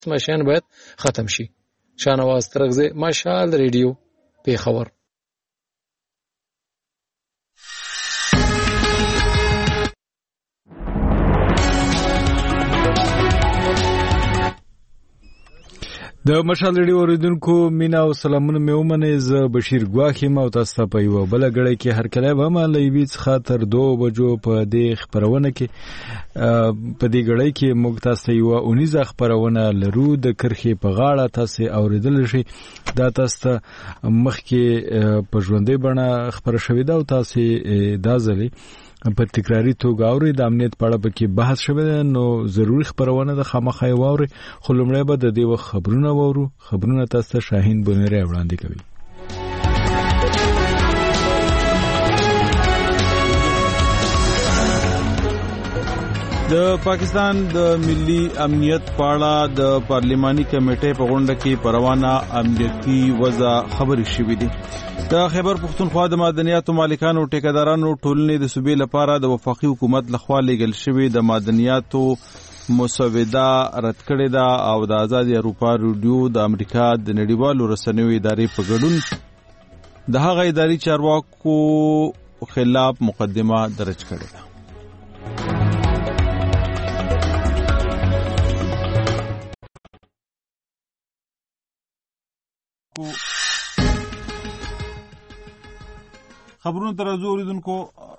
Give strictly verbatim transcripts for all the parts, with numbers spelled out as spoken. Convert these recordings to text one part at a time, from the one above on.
ماشین باید ختم شي. شاهنواز ترغزی، مشال ریډیو پیښور. د مشال ریډیو اوریدونکو مینا او سلامونه مې ومنئ. زه بشیر ګواخ یم او تاسو ته په یوه بله ګړۍ کې هرکلی به له یوې څخه تر دوو بجو په دې خپرونه کې په دې ګړۍ کې موږ تاسو ته یوه اونیزه خپرونه لرو د کرښې په غاړه. تاسو اورېدلی شئ دا تاسو ته مخکې په ژوندۍ بڼه خپره شوې ده او تاسو دا ځلې په تکراری توګه اوري. د امنیت په اړه پکې بحث شوی دی، نو ضروري خبرونه د خامخا یې واورئ. خو لومړی به د دې وخت خبرونه واورو. خبرونه تاسو ته شاهین بونیری وړاندې کوي. د پاکستان د ملي امنیت په اړه د پارلماني کمیټې په غونډه کې په روانه امنیتي وضع خبرې شوې دي. د خیبر پښتونخوا د معدنیاتو مالکانو ټیکدارانو ټولنې د صوبې لپاره د وفاقي حکومت لخوا لیږل شوې د معدنیاتو مسوده رد کړې ده او د آزادي اروپا رادیو د امریکا د نړیوالو رسنیو ادارې په ګډون د هغه اداري چارواکو خلاف مقدمه درج کړې ده. خبرونه تر ازو اوریدونکو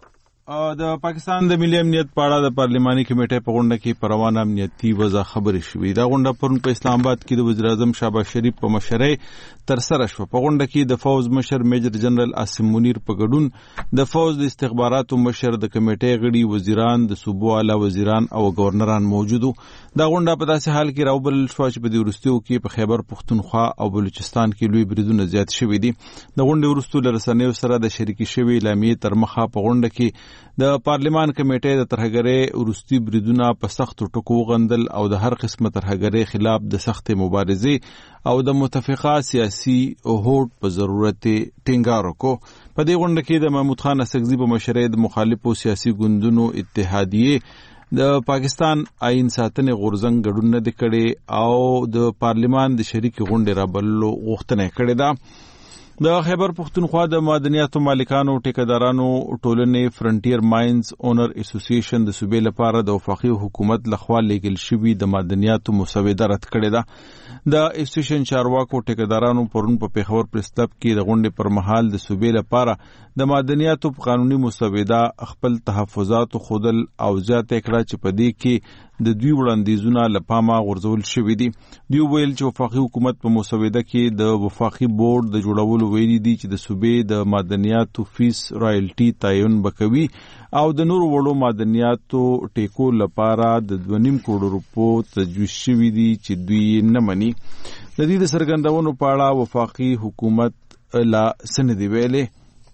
د پاکستان د ملي امنیت په اړه د پارلماني کمیټې په غونډه کې په روانه امنیتي وضع خبرې شوې. دا غونډه پرون په اسلام آباد کې د وزیر اعظم شهباز شریف په مشرۍ ترسره شوه. په غونډه کې د فوز مشر میجر جنرال عاصم منیر په ګډون د فوز د استخباراتو مشر، د کمیټې غړي، وزیران، د صوبو اعلی وزیران او گورنران موجود وو. دا غونډه په داسې حال کې راوبلل شوه چې په دې وروستیو کې په خیبر پښتونخوا او بلوچستان کې لوی بریدونه زیات شوي دي. د غونډې وروسته له رسنیو سره د شریکي شوې اعلامیې تر مخه په غونډه کې د پارلمان کمیټې د ترهګرۍ وروستي بریدونه په سختو ټکو وغندل او د هر قسمه ترهګرۍ خلاف د سختې مبارزې او د متفقه سیاسي هوډ په ضرورت ټینګار وکړو. په دې غونډه کې د محمود خان اسکزي په مشرۍ د مخالفو سیاسي ګوندونو اتحادیې د پاکستان آئین ساتنې غورځنګ ګډون نه دی کړی او د پارلمان د شریکې غونډې رابللو غوښتنه یې کړې ده. د خیبر پښتونخوا د معدنیاتو مالکانو ټیکدارانو ټولنې فرنټیر ماینز اونر اسوسییشن د صوبې لپاره د وفاقي حکومت لخوا لیږل شوي د معدنیاتو مسوده رد کړې ده. د اسوسییشن چارواکو ټیکدارانو پرون په پیښور پریس کلب کې د غونډې پر مهال د صوبې لپاره د معدنیاتو په قانوني مسوده خپل تحفظات خودل او زیاته کړه چې په دې کې د دوی وړاندیزونه له پامه غورځول شوي دي. دوی ویل چې وفاقي حکومت په مسوده کې د وفاقي بورډ د جوړولو ویلي دي چې د صوبې د معدنیاتو فیس رایلټي تعین بکوي او د نورو وړو معدنیاتو ټیکو لپاره د دوه نیم کروڑ روپو تجویز شوي دي چې دوی نه مني. د دې د څرګندونو په اړه وفاقي حکومت لا څه نه دي ویلي.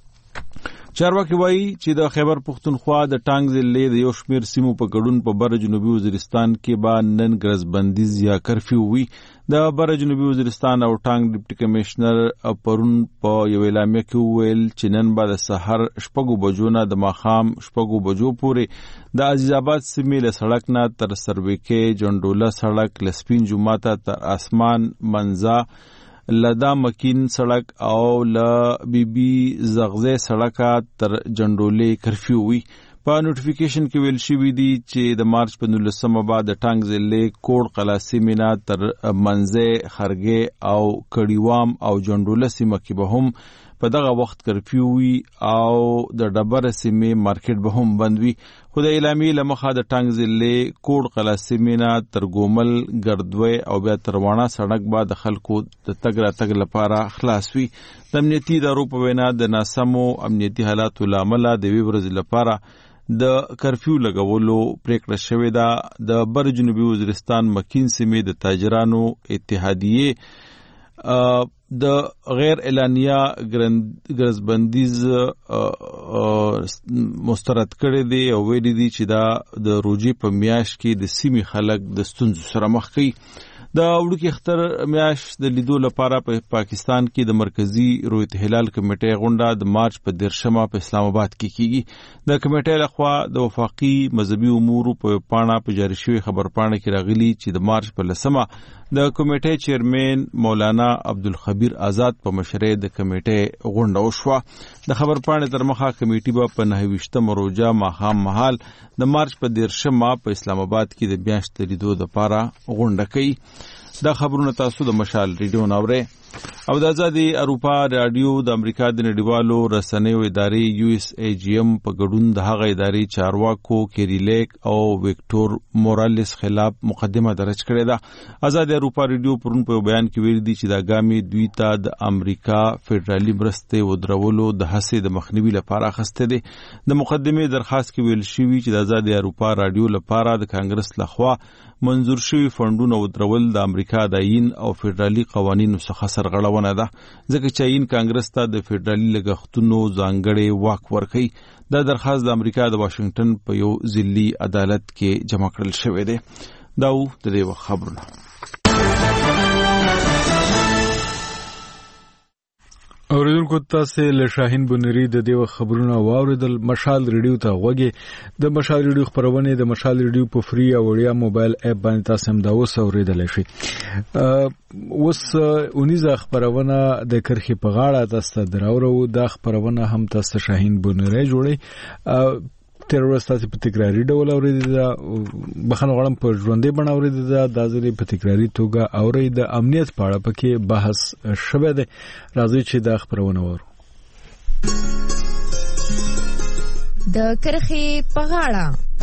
چارواکي وایي چې د خیبر پښتونخوا د ټانګ ضلع د یو شمېر سیمو په ګډون په بر جنوبي وزیرستان کې به نن ګرځبندیز یا کرفیو وي. د بر جنوبي وزیرستان او ټانګ ډیپټي کمشنر پرون په یو اعلامیه کې وویل چې نن به د سحر شپږو بجو نه د ماښام شپږو بجو پورې د عزیز آباد سیمې له سړک نه تر سرویکې جنډوله سړک له سپین جومات تر اسمان منځه لدا مکین سړک او ل بی بی زغزه سړک تر جنډولې کرفیو وي. په نوټیفیکیشن کې ویل شوی دی چې د مارچ په نولسمه بعد د ټانګ ضلع کوټ قلا سیمه نه تر منځه خرګې او کډیوام او جنډوله سیمه کې به هم په دغه وخت کرفیو وي او د ډبره سیمه مارکیټ به هم بند وي. خو د اعلامیې له مخه د ټانګ ضلع کوټ قلا سیمه نه تر ګومل ګردوی او بیا تر واڼه سړک به د خلکو د تګ راتګ لپاره خلاص وي. د امنیتي ادارو په وینا د ناسمو امنیتي حالاتو له امله د یوې ورځې لپاره د کرفیو لګولو پریکړه شوې ده. د بر جنوبي وزیرستان مکین سیمې د تاجرانو اتحادیې د غیر اعلانیه ګرځبندیز مسترد کړی دی او ویلي دي چې دا د روژې په میاشت کې د سیمې خلک د ستونزو سره مخ کوي. د وړوکی اختر میاش د لیدو لپاره په پاکستان کې د مرکزی رویت هلال کمیټې غونډه د مارچ په دیرشمه په اسلام آباد کې کیږي. د کمیټې لخوا د وفاقي مذهبي امور په پاڼه په جاری شوی خبرپاڼه کې راغلي چې د مارچ په لسمه د کمیټې چیرمن مولانا عبدالخبیر آزاد په مشرۍ د کمیټې غونډه وشوه. د خبرپاڼې تر مخه کمیټې به په نهه ویشتم روژه ماښام مهال د مارچ په دیرشمه په اسلام آباد کې د میاشتې لیدو لپاره غونډه کوي. دا خبرونه تاسو د مشال ریډیو ناوړئ او د آزادي اروپا رادیو د امریکا د نړیوالو رسنیو ادارې یو اس ای جی ام په ګډون د هغه ادارې چارواکو کیری لیک او وکټور مورالس خلاف مقدمه درج کړې ده. آزادي اروپا رادیو پرون په بیان کې ویلي دي چې د ګامي دوی ته د امریکا فدرالي مرستې ودرولو د هڅې د مخنیوي لپاره اخیسته دي. د مقدمه درخواست کې ویل شوی چې د آزادي اروپا رادیو لپاره د کانګرس لخوا منظور شوی فندونه ودرول د امریکا د عین او فدرالي قوانینو څخه سرغړونه ده، ځکه چې عین کانګرس ته د فدرالي لګښتونو ځانګړی واک ورکوي. دا درخواست د امریکا د واشنگټن په یو ځلي عدالت کې جمع کړل شوی دی. دا و د دې وخت خبرونه. اوریدونکو تاسو له شاهین بنری د دیو خبرونه واوریدل. مشال ریډیو ته غوږی د مشال ریډیو خبرونه د مشال ریډیو په فری او وړیا موبایل اپ باندې تاسو هم دا اوس اوریدل شئ. اوس اونیزه خبرونه د کرخي په غاړه تاسو دراورو د خبرونه هم تاسو شاهین بنری جوړي تیرورستاسي په تکراری ډول اوریدل دا بخنه غړم په ژوندې بڼه اوریدل دا د ځلې په تکراری توګه اورید د امنیت په اړه پکې بحث شوه دی. راځي چې دا خبرونه ورو د کرخي په غاړه.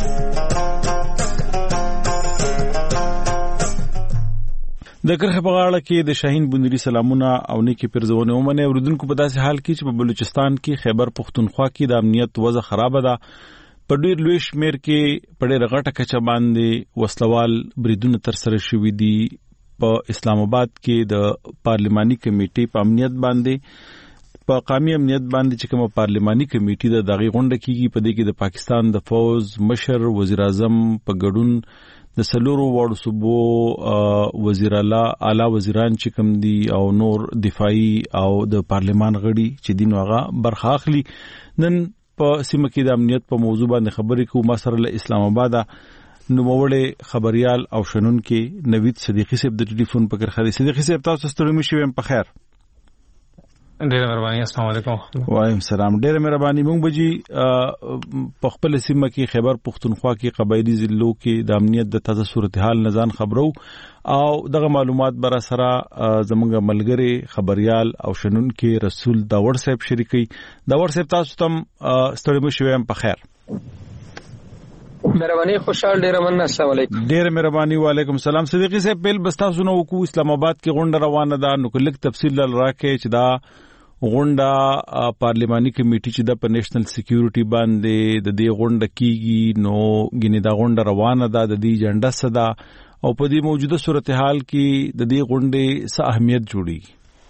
د کرخه په غاړه کې د شاهین بندري سلامونه او نیکی پرزونه ومنه. اوریدونکو په داسې حال کې چې په بلوچستان کې خیبر پختونخوا کې د امنیت وضع خراب ده. په ډېر لوی شمیر کې په ډېر غټه کچه باندې وسلوال بریدونه تر سره شوي دي. په اسلام آباد کې د پارلماني کمیټې په امنیت باندې په قومي امنیت باندې چې کومه پارلماني کمیټې د دغه غونډه کیږي په دې کې د پاکستان د فوز مشر وزیر اعظم په ګډون د سلورو واړو صوبو وزیر اعلی اعلی وزیران چې کوم دي او نور دفاعي او د پارلمان غړي چې دین واغه برخه اخلي. نن په سیمه کې د امنیت په موضوع باندې خبرې کوو. ما سره له اسلام آباد نوموړی خبريال او شنن کې نوید صدیقی صاحب د ټلیفون په کرخه. صدیقی صاحب تاسو ستړي مشئ ويم په خیر. ډېر مهرباني. السلام علیکم. وعلیکم السلام. ډېر مهرباني. مونږ بجی په خپل سیمه کې خیبر پختونخوا کې قبایلی ضلعو کې د امنیت د تازه صورتحال نزان خبرو او دغه معلومات بر سره زمونږ ملګری خبريال او شنن کې رسول داور صاحب شریکي. داور صاحب تاسو تم ستړي مشئ ويم په خیر. مهرباني. خوشحال. ډېر مننه. السلام علیکم. ډېر مهرباني. وعلیکم السلام. صدیقی صاحب پیل بس تاسو نو کو اسلام آباد کې غونډه روانه ده، نو کله تفصیل راکې چې دا غونډه پارلماني کمیټې چې د په نېشنل سکیورټي باندې د دې غونډه کیږي، نو ګینه دا غونډه روانه ده، د دې ایجنډا څه ده او په دې موجوده صورتحال کې د دې غونډې څه اهمیت جوړیږي؟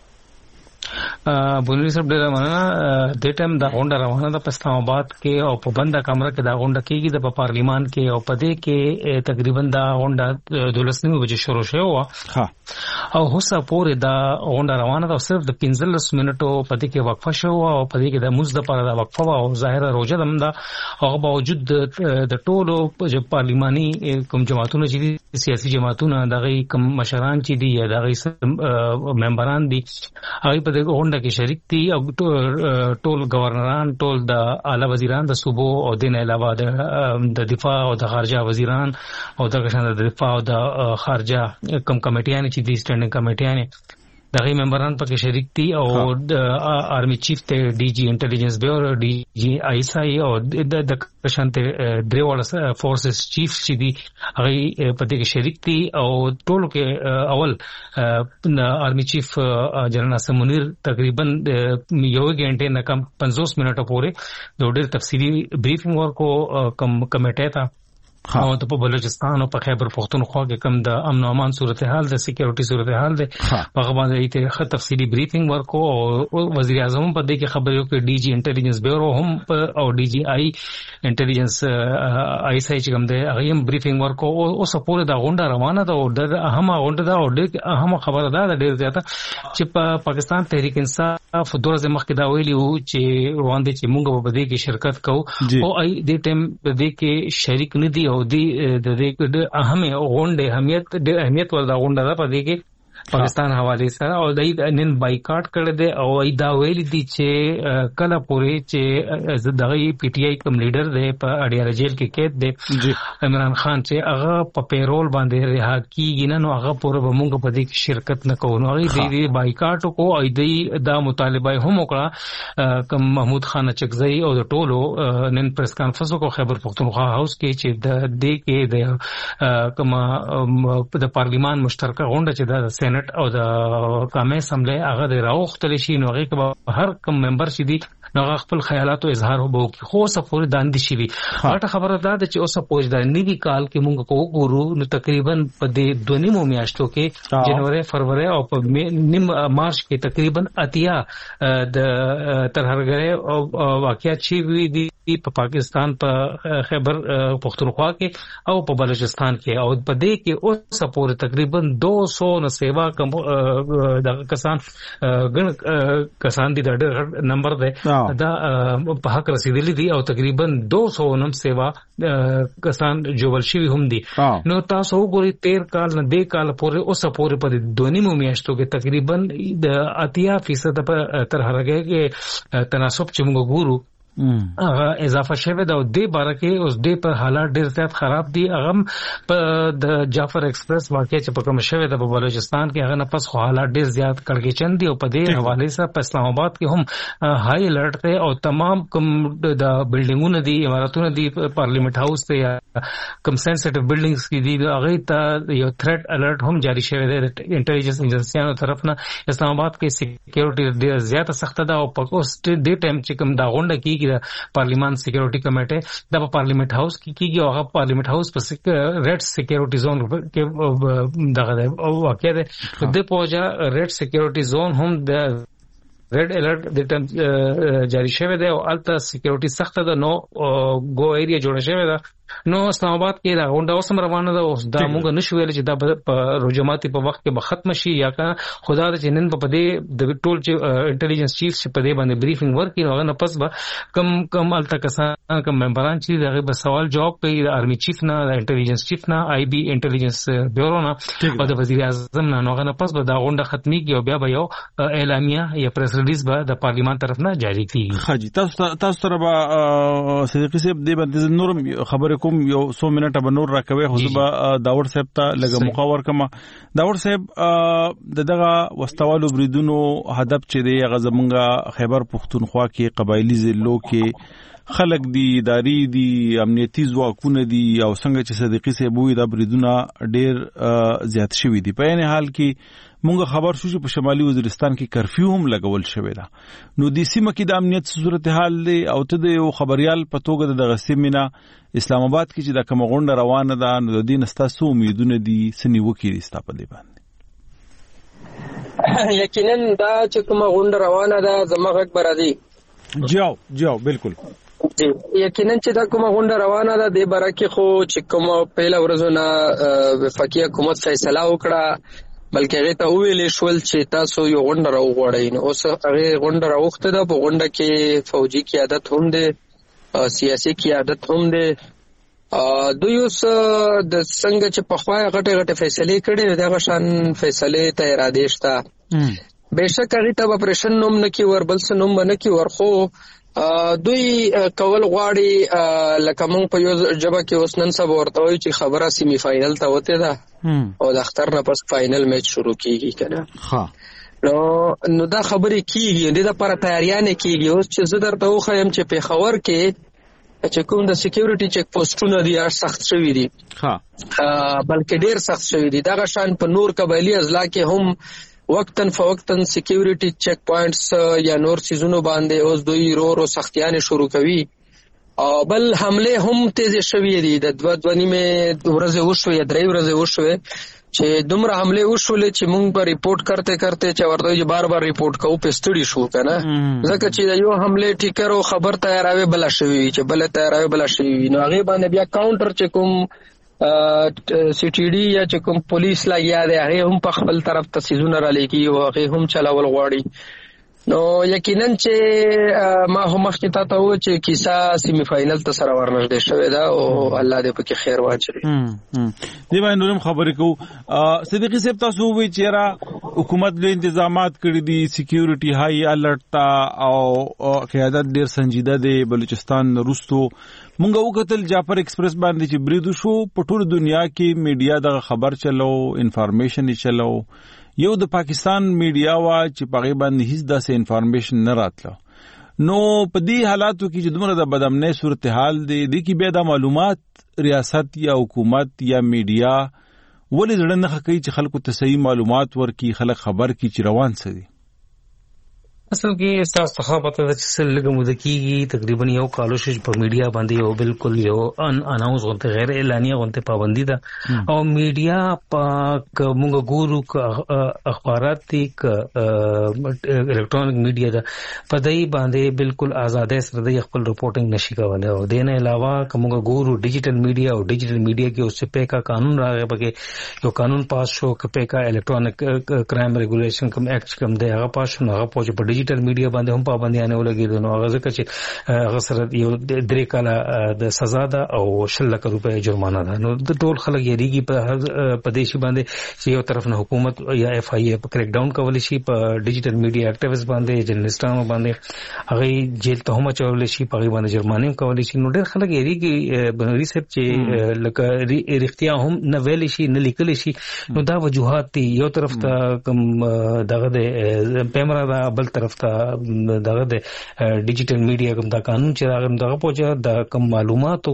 بونری صاحب ډېر مننه. د ټیم دا غونډه روانه ده په اسلام آباد کې او په بنده کمره کې دا غونډه کیږي د پارلیمان کې او په دې کې تقریبا دا غونډه دولسنیمه بجې شروع شوه ها او هوسه پورې دا غونډه روانه ده. صرف د پنځلس منټو په دې کې وقفه شوه او په دې کې د موږ د لپاره دا وقفه او ظاهره روزه هم ده. هغه باوجود د ټولو پارلیماني کوم جماعتونو چې سیاسي جماعتونه دغه کوم مشران چې دي یا دغه ممبران دي هغه په دغه غونډه کې شریک دي او ټول گورنران، ټول د اعلی وزیران د صوبو او د نه علاوه د دفاع او د خارجه وزیران او د قشن د دفاع او د خارجه کم کمیټیان چې دي سټینډینګ کمیټیان دغه ممبران پکې شریک دي او د آرمي چیف ته ډي جی انټيليجنس بیورو، ډي جی آی اس آی او د قشن ته درېواړه فورسز چیف چې دي هغه پکې شریک دي او ټول کې اول د آرمي چیف جنرال اسم منیر تقریبا یو غنټه نه کم پنځوس منټه پورې د ډېر تفصیلی بریفینګ ورکو کم کمیټه ته او په بلوچستان او په خیبر پختونخوا کې کوم د امن او امان صورتحال د سکیورټي صورتحال ده هغه باندې ته تفصیلی بریفینګ ورکو او وزیر اعظم په دې کې خبرې وکړې ډي جی انټيليجنس بیورو هم او ډي جی آی انټيليجنس آی سای چې کوم ده هغه هم بریفینګ ورکو او سپورټ دا غونډه روانه ده او د اهمه غونډه ده او د اهمه خبره ده ډېر زیاته چې په پاکستان تحریک انصاف دورز مخکې دا ویلي وو چې روان دي چې موږ په دې کې شرکت کوو او ای دې ټیم په دې کې شریک نه دي او دې د دې اهمه غونډه اهمیت د اهمیت ور دا غونډه ده په دې کې پاکستان حواله سره او د نن بایکاټ کړی دی او ای دا ویلي دي چې کله پورې چې دغه پی ټی آی کوم لیډر دی په اډیار جیل کې قید دی عمران خان چې هغه په پیرول باندې رها کیږي نه نو هغه پورې به موږ په دې کې شرکت نه کوو نو هغه دی بایکاټ کو او دی دا مطالبه هم وکړه کوم محمود خان چکزئی او د ټولو نن پریس کانفرنس کو خیبر پختونخوا هاوس کې چې د دې کې د کوم د پارلیمان مشترکه غونډه چې د سېنات او د قومي اسمبلی هغه د راوختل شي نو هغه هر کوم ممبر شي دي نو خپل خیالات او اظهار وبو کی خو سفور داندې شي وي هغه خبره ده چې اوسه پوج د نیوی کال کې مونږ کو ګورو نو تقریبا په دې دوه نیمو میاشتو کې جنوري فروری او په نیم مارچ کې تقریبا اتیا د ترهرګره او واقعیت شي وي دي په پاکستان په خیبر پختونخوا کې او په بلوچستان کې او په دې کې اوسه پورې تقریبا دو سو نه سیوا کوم د کسان ګن کسان دي د نمبر ده دا په حق رسیدلی دي او تقریبا دو سو نم سیوا کسان جوړ شوی هم دي نو تاسو وګورئ تیر کال نه دې کال پورې اوسه پورې په دونی مو میاشتو کې تقریبا د اتیا فیصد په تر هرګه کې تناسب چې موږ ګورو هغه اضافه شوه دا د بار کې اوس د په حالات ډیر زیات خراب دي هغه په د جعفر ایکسپریس واقعي چې په کوم شوه د بلوچستان کې هغه نه پس خو حالات ډیر زیات کړکېچن دي او په دې حواله سره په اسلام آباد کې هم هاي الرټ ته او تمام کوم د بلډینګونو دي عمارتونو دي پارلیمنت هاوس ته کوم سنسټیو بلډینګز کې دي هغه ته یو تھریټ الرټ هم جاری شوی دی د انټيليجنس ایجنسیانو طرف نه اسلام آباد کې سکیورټي ډیر زیات سخت ده او په اوس د ټیم چې کوم دا غونډه کیږي پارلیمان سکیورټي کمیټه د پارلیمنت هاوس کې کیږي او هغه پارلیمنت هاوس په ریډ سکیورټي زون کې دغه واقع ده د پوجا ریډ سکیورټي زون هم د ریډ الرټ د ټیم جاری شوی دی او الته سکیورټي سخت ده نو ګو ایریا جوړ شوی ده نو اسلام آباد کې دا غونډه اوسم روانه ده اوس دا موږ نشو ویل چې دا په روجماتي په وخت کې به ختم شي یا کا خدا د جنن په دې د ټول چې انټيليجنس چیف چې په دې باندې بریفینګ ورکړي هغه نه پس به کم کم الته کسان کم ممبران چې دغه به سوال جواب کوي د آرمي چیف نه د انټيليجنس چیف نه آی بي انټيليجنس بیورو نه او د وزیر اعظم نه هغه نه پس به دا غونډه ختميږي او بیا به یو اعلامیه یا پریس ریلیز به د پارلیمان طرف نه جاری کیږي خاجي تاسو تاسو سره به صدیقي صاحب دې باندې نورم خبره کوم یو سو منټه به نور راکوي خو زه داور صاحب ته لږه مقاور کما داور صاحب دغه وستوالو بریدونو هدف چې دی هغه زمونږه خیبر پختونخوا کې قبایلی ضلعو کې خلک دي اداري دي امنیتي ځواکونه دي او څنګه چې صدیقي صاحب وي دا بریدونه ډیر زیات شوي دي په عین حال کې مونږ خبر شو چې په شمالي وزیرستان کې کرفیو هم لګول شوی دا نو د سیمه کې د امنیت صورتحال دی او ته د یو خبريال په توګه د غسیمینا اسلام آباد کې چې د کوم غونډه روانه ده نو د دین ستاسو امیدونه دي سني وکړي ستا په دی باندې یقینا دا چې کوم غونډه روانه ده زموږ اکبر دي جاو جاو بالکل جی یقینا چې دا کوم غونډه روانه ده د برکه خو چې کوم پهلا ورځونه وفاقي حکومت فیصله وکړه بلکې هغه ته ویلې شول چې تاسو یو غونډه راوغوړئ نو اوس هغه غونډه راوخته ده په غونډه کې فوجي قیادت هم ده سیاسي قیادت هم ده دوی اوس د څنګه چې په خوا غټه غټه فیصله کړي دغه شان فیصله ته اراده شته بهشکه هغه ته اپریشن نوم نه کی ور بل څه نوم نه کی ورخو دوی کول غواړي لکه مونږ په یو جبه کې اوس نن سبا ورته وایي چې خبره سیمی فائنل ته وته ده او د اختر نه پس فائنل میچ شروع کیږي کنه ها نو نو دا خبرې کیږي د لپاره تیاریانه کیږي اوس چې زه درته وخایم چې په خبر کې چې کوم د سکیورټي چیک پوسټونه دي هر سخت شوی دي ها بلکې ډیر سخت شوی دي دا شان په نور قبایلی اضلاع کې هم وقتن فوقتن سکیورټي چیک پوینټس یا نور سيزونو باندې اوس دوی رو رو سختیانه شروع کوي او بل حمله هم تیز شوې دي د دوه دوه نیمه ورځې وشوې یا درې ورځې وشوې چې دومره حمله وشولې چې مونږ به ریپورت کرتے کرتے چې ورته چې بار بار ریپورت کوو په ستړي شو کنه ځکه چې یو حمله ټیکر او خبر تیاراوي بل شوی چې بل تیاراوي بل شوی نو هغه باندې بیا کاونټر چې کوم سی ټی ډي یا چې کوم پولیس لګیا دی هغه هم په خپل طرف تسیزونه را لګي او هغه هم چلاول غواړي نو یقینا چې ما هم مخکې تا ته و چې کیسه سیمی فائنل ته سره ورنږدې شوې ده او الله دې پکې خیر واچوي. دی باندې نورم خبرې کوو صدیقي صاحب تاسو وی چې را حکومت له انتظامات کړی دي سکیورټي هاي الرټ او قیادت ډیر سنجیده دی بلوچستان وروستو مونږ وکتل جعفر ایکسپریس باندې چې بریدو شو په ټول دنیا کې میډیا د خبر چلو انفارمیشن چلو یو د پاکستان میډیا وا چې په غیبه باندې هیڅ داسې انفارمیشن نه راتله نو په دې حالاتو کې چې دومره د بدامنۍ صورتحال دی د کې بیا د معلومات ریاست یا حکومت یا میډیا ولې زړه نه کوي چې خلکو ته صحیح معلومات ورکړي خلک خبر کړي چې روان څه دي اصل کې تاسو ته پته ده چې څه لږه موده کېږي تقریبا یو کالو شي په میډیا باندې یو بالکل یو ان اناونس غونته غیر اعلانیه غونته پابندي ده او میډیا په موږ ګورو اخبارات دي ک الکترونیک میډیا ده په دای باندې بالکل آزادۍ سره د خپل رپورټینګ نشي کولای او دینه علاوه کوم ګورو ډیجیټل میډیا او ډیجیټل میډیا کې اوس په کا قانون راغی پکې یو قانون پاس شو ک په کا الکترونیک کرائم ریګولیشن کوم ایکټ کوم دی هغه پاس شو هغه پوهه ډیجیټل میډیا باندې هم پابندیانه ولګیدل نو هغه ځکه چې هغه سره یو درې کاله د سزا ده او شل لک روپۍ جرمانه ده نو د ټول خلک یریږي په پدیشي باندې چې یو طرف نه حکومت یا اف آی ای په کریک ډاون کولی شي په ډیجیټل میډیا اکټیویسټ باندې جرنالستانو باندې هغه جیل ته هم چول شي په باندې جرمانه کولی شي نو ډېر خلک یریږي بنوري صاحب چې لکه رښتیا هم نه ویل شي نه لیکل شي نو دا وجوهات دي یو طرف ته کوم دغه د پیمرا دا بل طرف ته دغه د ډیجیټل میډیا کوم دا قانون چې راغلی دغه پوهه د کوم معلوماتو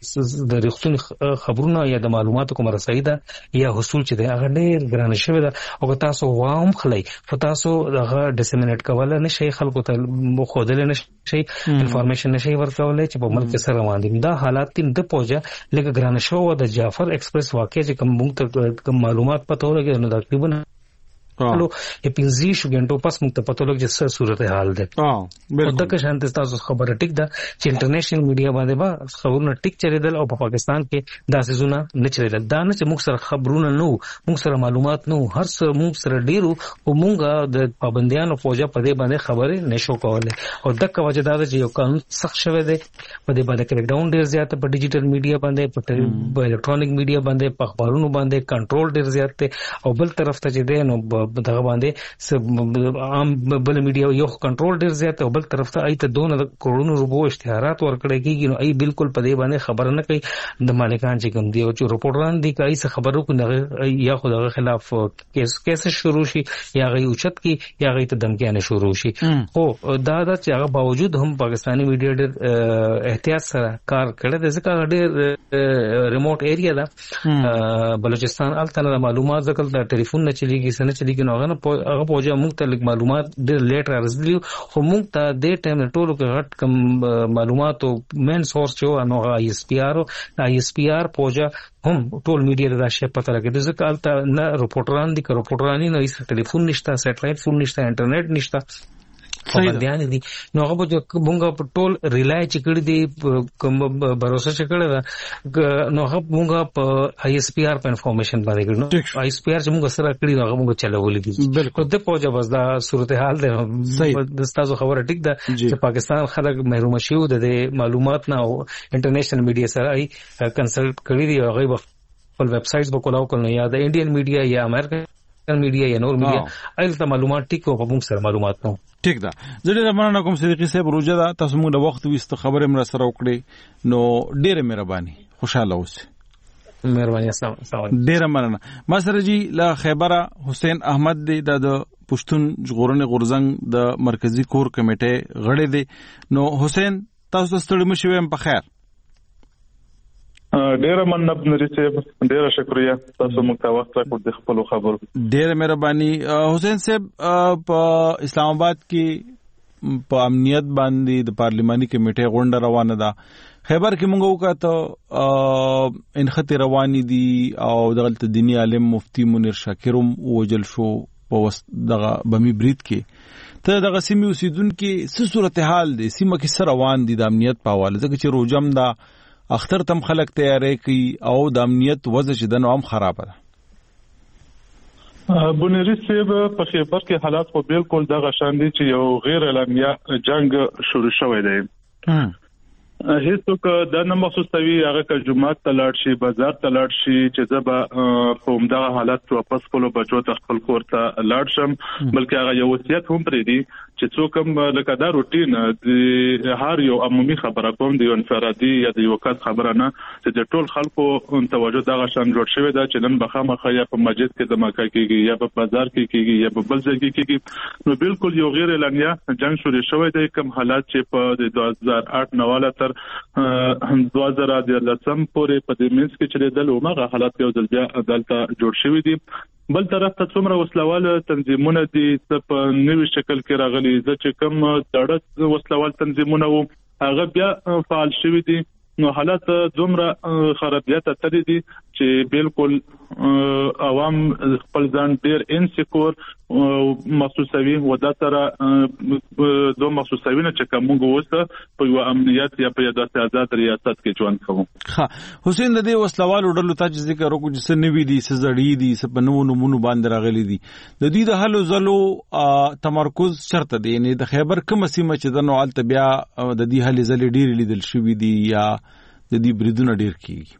د رښتونی خبرونه یا د معلوماتو کوم رسایي ده یا حصول چې ده هغه ډېر ګران شوی ده او تاسو واهم خلای په تاسو دغه ډیسیمینیټ کوله نه شي خلکو ته مخودل نه شي انفارمیشن نشي ورکولای چې په ملک سره روان دي دا حالات تین د پوهه لکه ګران شو د جعفر ایکسپریس واقع چې کوم موږ ته معلومات پته ولګي نو تقریبا لو پنځه شو غنټو پس موږ ته پته لګي چې صورت حال ده او دغه شانت تاسو خبره ټیک ده چې انټرنیشنل میډیا باندې با خبرونه ټیک چریدل او په پاکستان کې دا سيزونه نه چریدل دا نه چې موږ سره خبرونه نو موږ سره معلومات نو هر څه موږ سره ډیرو او موږ د پابندیانو فوجا په دې باندې خبره نشو کولای او دغه وجه دا چې یو قانون سخت شوی دی په دې باندې کریک ډاون ډیر زیات په ډیجیټل میډیا باندې په الکترونیک میډیا باندې په اخبارونو باندې کنټرول ډیر زیات دی او بل طرف ته چې دی نو دغه باندې عام بل میډیا یو کنټرول ډیر زیات او بل طرف ته ایت دونه کروڑونو روپو اشتهارات ورکړي کیږي نو ای بالکل په دې باندې خبر نه کوي د مالکان چې کوم دی او چې رپورټران دي کوي څه خبرو کو نه یا خدای خلاف کیس کیس شروع شي یا غي اوچت کی یا غي ته دمکیانه شروع شي خو دا دا چې هغه باوجود هم پاکستانی میډیا ډیر احتیاط سره کار کړی دی ځکه ډیر ریموټ ایریا ده بلوچستان الته معلومات ځکه د ټلیفون نه چلیږي سن چلیږي نو هغه پوجا موږ ته لیک معلومات ډېر لیټ راځي خو موږ ته د ټایم ټولو کې غټ کم معلوماتو مین سورس چې نو آی اس پی آر آی اس پی آر پوجا هم ټول میډیا د شی پته لګي ځکه البته نه رپورټران دي که رپورټرانی نه هیڅ ټلیفون نشته سټلایټ فون نشته انټرنیټ نشته خبرديان دي نو هغه په مونږه په ټول ریلای چې کړی دی کوم باور چې کړی دا نو هغه مونږه په آی اس پی آر په انفارمیشن باندې کړو آی اس پی آر چې مونږ سره کړی هغه مونږ چلولې دي بالکل د پوجا بس دا صورتحال ده د تاسو خبره ټیک ده چې پاکستان خلک محروم شي د معلومات نه او انټرنیشنل میډیا سره ای کنسلټ کړی دی هغه په ویب سایټس په کولاو کول یا د انډین میډیا یا امریکن میډیا یا نور میډیا ایله معلومات ټیک او په موږ سره معلومات نو ټیک ده زه ډېر مننه کوم صدیقي صاحب روزه ده تاسو موږ د وخت وست خبره مر سره وکړي نو ډېر مهرباني خوشاله اوسئ مهرباني السلام علیکم ډېر مننه ما سره جی لا خیبره حسین احمد دی د پښتون ژغورنې غورزنګ د مرکزی کور کمیټې غړی دی نو حسین تاسو ستړي مشوي په خیر ډیره مننه بنوري صاحب ډیره شکریا تاسو موږ ته وخت راکړ د خپل خبرو ډیره مهرباني حسین صاحب په اسلام آباد کې په امنیت باندې د پارلماني کمیټې غونډه روانه ده خیبر کې موږ وکړه انخت رواني دي او دغه دینی عالم مفتی منیر شاکرم وجل شو په دغه بمی برید کې ته دغه سیمې اوسیدونکو څه صورتحال دي سیمه کې سره روان دي د امنیت په حواله ځکه چې روجم دا اختر تم خلک تیارې کوي او د امنیت وضع چې د نو هم خراب ده. بنيري صاحب په خیبر کې حالات خو بالکل دغه شان دي چې یو غیر اعلانیه جنگ شروع شوی دی. هیڅوک دا نه محسوسوي هغه که جمعات ته لاړ شي بازار ته لاړ شي چې زه به په همدغه حالت واپس خپلو بچو ته خپل کور ته لاړ شم بلکې هغه یو وصیت هم پرې دی چې څوک هم لکه دا روټین د هر یو عمومي خبره کوم د یو انفرادي یا د یو کس خبره نه چې د ټول خلکو توجه دغه شان جوړ شوی دا چې نن بخامخه یا په مسجد کې د مکه کېږي یا په بازار کې کېږي یا په بل ځای کې کېږي نو بالکل یو غیر اعلانیه جنگ شروع شوی دی کوم حالات چې په د دوه هزار آټ نواله تر دوه هزار لسم پورې په دې منځ کې چې د لومغه حالات یو ځل بیا عدالت جوړ شوی دی. بل طرف ته څومره وسلوال تنظیمونه دي په نوې شکل کې راغلي چې کوم دړه وسلوال تنظیمونه وو هغه بیا فعال شوی دي نو حالات دومره خرابیت ترې دي چې بالکل عوام خپل ځان ډیر انسیکور محسوسوي و دا سره دوه محسوسوي نه چې کوم وسه په یو امنیت یا په داسې آزاد ریاست کې ژوند کوم. ها حسین د دې وسلوالو ډلو ته ذکر وکړو چې سنوي دي سزړی دي سپنو نمونه باندې راغلي دي د دې د حلو زلو تمرکز شرط دی یعنی د خیبر کوم سیمه چې د نوال تبیا د دې حل زلې ډیر لیدل شوې دي یا د دې بریدونه ډیر کیږي.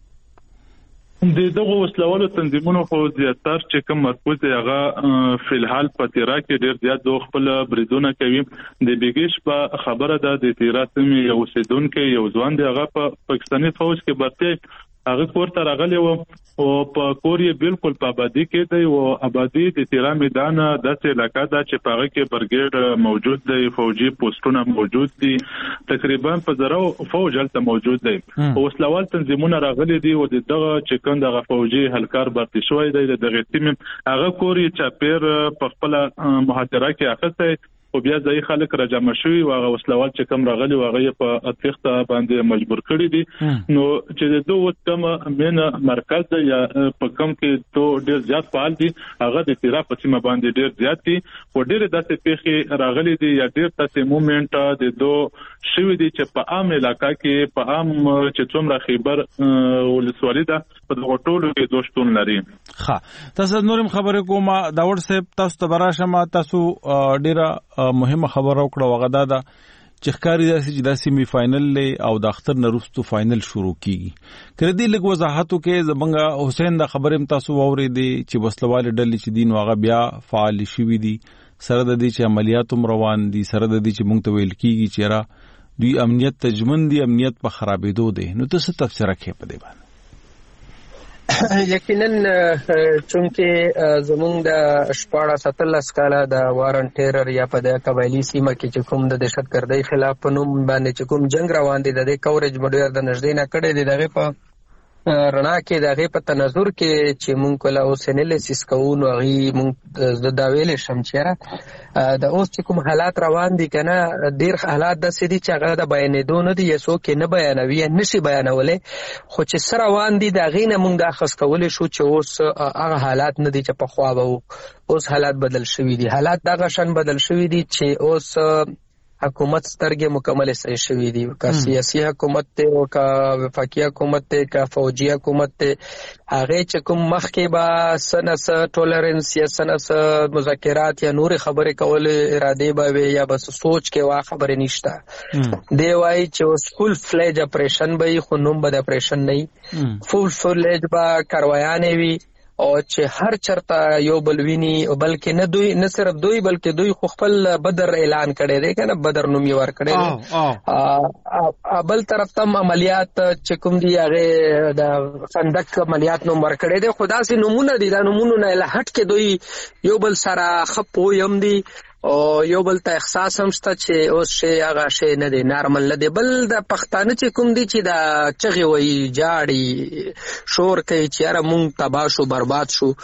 د دغه وسلوالو تنظیمونو خو زیاتره چې کوم مرکز هغه فی الحال په تیرا کې ډیر زیات دوه خپل بریدونه کوي د بیګیش په خبره ده د تیرا سیمې یو سیدونکو یو ځوان دی هغه په پاکستاني فوج کې برته هغه کوړه راغلی و او په کوریا بالکل په آبادی کې دی او آبادی د تیرا میدان د علاقې دا چې پاره کې برګیډ موجود دی فوجي پوسټونه موجود دي تقریبا په زرو فوج هلته موجود دی او وسلوال تنظیمونه راغلي دي او دغه چې کوم دغه فوجي هلکار برتي شوی دی دغه تیم هغه کوریا چاپیر په خپل محاضره کې اخته او بیا ځای خلک را جمع شوي او هغه وسلوال چې کوم راغلي هغه په اتخته باندې مجبور کړی دي نو چې د دوه کوم مین مرکز یا په کوم کې تو ډیر زیات فعال دي هغه د تیرا په سیمه باندې ډیر زیات دي او ډیر داسې پیخي راغلي دي یا ډیر تاسو موومېنټ د دوه شوي دي چې په عام علاقې کې په عام چې څومره خیبر ولسوالۍ ده په دغه ټولو کې دوشتون لري. ښه تاسو نورم خبرې کومه دا ورسې تاسو ته براشمه تاسو ډیره مهمه خبره وکړه وغدا دا چې ښکاری داسې چې د سیمی فائنل له او د اختر نرستو فائنل شروع کیږي کړه دې لږ وضاحتو کې زبنګ حسین دا خبرې تاسو وورېدې چې وسلوال ډلې چې دین واغه بیا فعال شوي دي سره د دې چې عملیات روان دي سره د دې چې مونږ ته ویل کیږي چې را دوی امنیت تجمن دي امنیت په خرابېدو دي نو تاسو تفسیر کړئ په دې باندې. یقینا چونکه زمونږ د شپاړه ستلس کاله د وارن ټیرر یا په د قبایلی سیمه کې چې کوم د دهشتګردۍ خلاف په نوم باندې چې کوم جنگ روان دي د کورج مډیر د نږدې نه کړي دي دغه په رڼا کې دغه په تناظر کې چې مونږ کله اوس انالیسس کوو نو غي مونږ د داویل شم چیرې د اوس چې کوم حالات روان دي کنه ډیر حالات د سدي چې هغه د بیانېدو نه دي یسو کې نه بیانوي نشي بیانولې خو چې سره روان دي د غینه مونږ د خاص کول شو چې اوس هغه حالات نه دي چې په خوا وو اوس حالات بدل شوي دي حالات دغه شان بدل شوي دي چې اوس حکومت سترګې مکمل صحیح شوي دي کا سیاسي حکومت ته او کا وفاقي حکومت ته کا فوجي حکومت ته هغه چې کوم مخکې با سنس ټولرنس یا سنس مذاکرات یا نور خبرې کول اراده به وي یا بس سوچ کې وا خبرې نشته دی وای چې فول فلیج اپریشن به خو نوم به اپریشن نه فول فلیج با کاروایانې وي او چې هر چرته یو بلوینی بلکې نه دوی نه صرف دوی بلکې دوی خو خپل بدر اعلان کړي دي کنه بدر نوم یې ور کړي بل طرف ته عملیات چې کوم دی هغه د خندق عملیات نوم ور کړي دي خدا سي نمونه دي دا نمونه نه لهټ کې دوی یو بل سره خپو يم دي او یو بل ته احساس هم شته چې اوس شی هغه شی نه دی نارمل نه دی بل د پښتانه چې کوم دی چې دا چغي وای جاړي شور کوي چې را مونږ تباہ شو برباد شو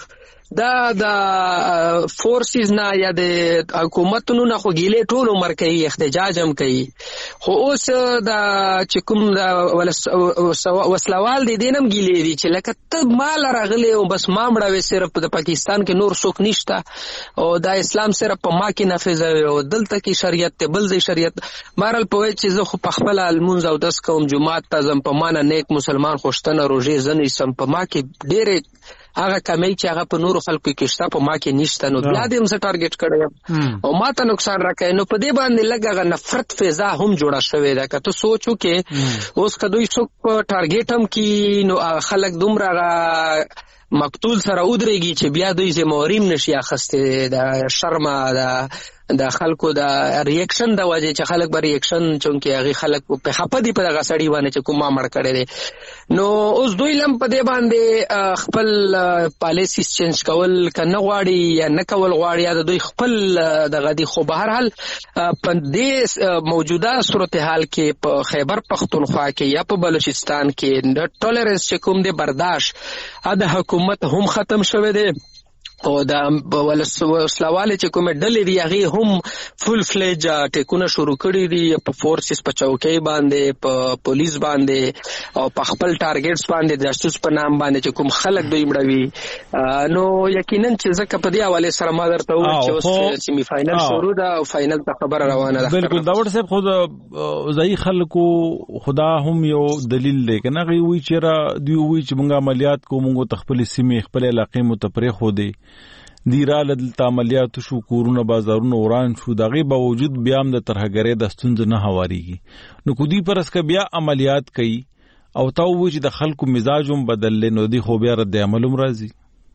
دا د فورسز نه یا د حکومتونو نه خو ګیلې ټول عمر کوي، احتجاج هم کوي، خو اوس دا چې کوم دا وسلوال دي دینم ګیلې دي چې لکه ته مال راغلی او بس ما مړوي، صرف د پاکستان کې نور څوک نشته او دا اسلام صرف په ما کې نافذ او دلته کې شریعت ته بل ځای شریعت مارل په وای چې زه خو په خپل المنځ او داس کوم جمعات ته زم په معنا نیک مسلمان خوشتنه روزي زنی سم په ما کې ډېر هغه کمی چې هغه په نورو خلکو کې شته په ما کې نشته، نو بیا دې هم څه ټارګټ کړی او ما ته نقصان راکوي. نو په دې باندې لږ هغه نفرت فضا هم جوړه شوې ده. که ته سوچ وکړې اوس که دوی څوک په ټارګټ هم کي نو خلک دومره هغه مقتول سره ودرېږي چې بیا دوی ذمهواري نشي اخیستې د شرمه د د خلکو د ریاکشن د وجه چې خلک به ریاکشن چونکې هغه خلک په خپه دي په دغه سړی باندې چې کوم ما مړ کړی دی. نو اوس دوی لم په دې باندې خپل پالیسیز چینج کول کنه غواړي یا نه کول غواړي یا دوی خپل دغه دي، خو به هر حال په دې موجوده صورتحال کې په خیبر پختونخوا کې یا په بلوچستان کې د ټولرنس چې کوم دی برداشت د حکومت هم ختم شوی دی او دا وسلواله چې کومه ډلې دی هغه هم فول فلیج ټیکونه شروع کړي دي په فورسز په چوکۍ باندې په پولیس باندې او په خپل ټارګټس باندې د جاسوس په نام باندې چې کوم خلک دوی مړوي. نو یقینا چې زکه په دې حواله سره ما درته وایي چې اوس سیمی فائنل شروع ده او فائنل ته خبره روانه ده. بالکل دا ورته خود ځای خلکو خدا هم یو دلیل دی کنه غي وی چې را دی وی چې موږ عملیات کوو تخپل سیمه خپل علاقې متفرق خو دی دیراله د عملیات شو کورونه بازارونه وران شو، دغه باوجود بیا هم د ترهګری د ستونزې نه هواريږي. نو کو دی پرس ک بیا عملیات کوي او تا وی چې د خلکو مزاجوم بدل نو دی خو بیا رد عملوم راځي.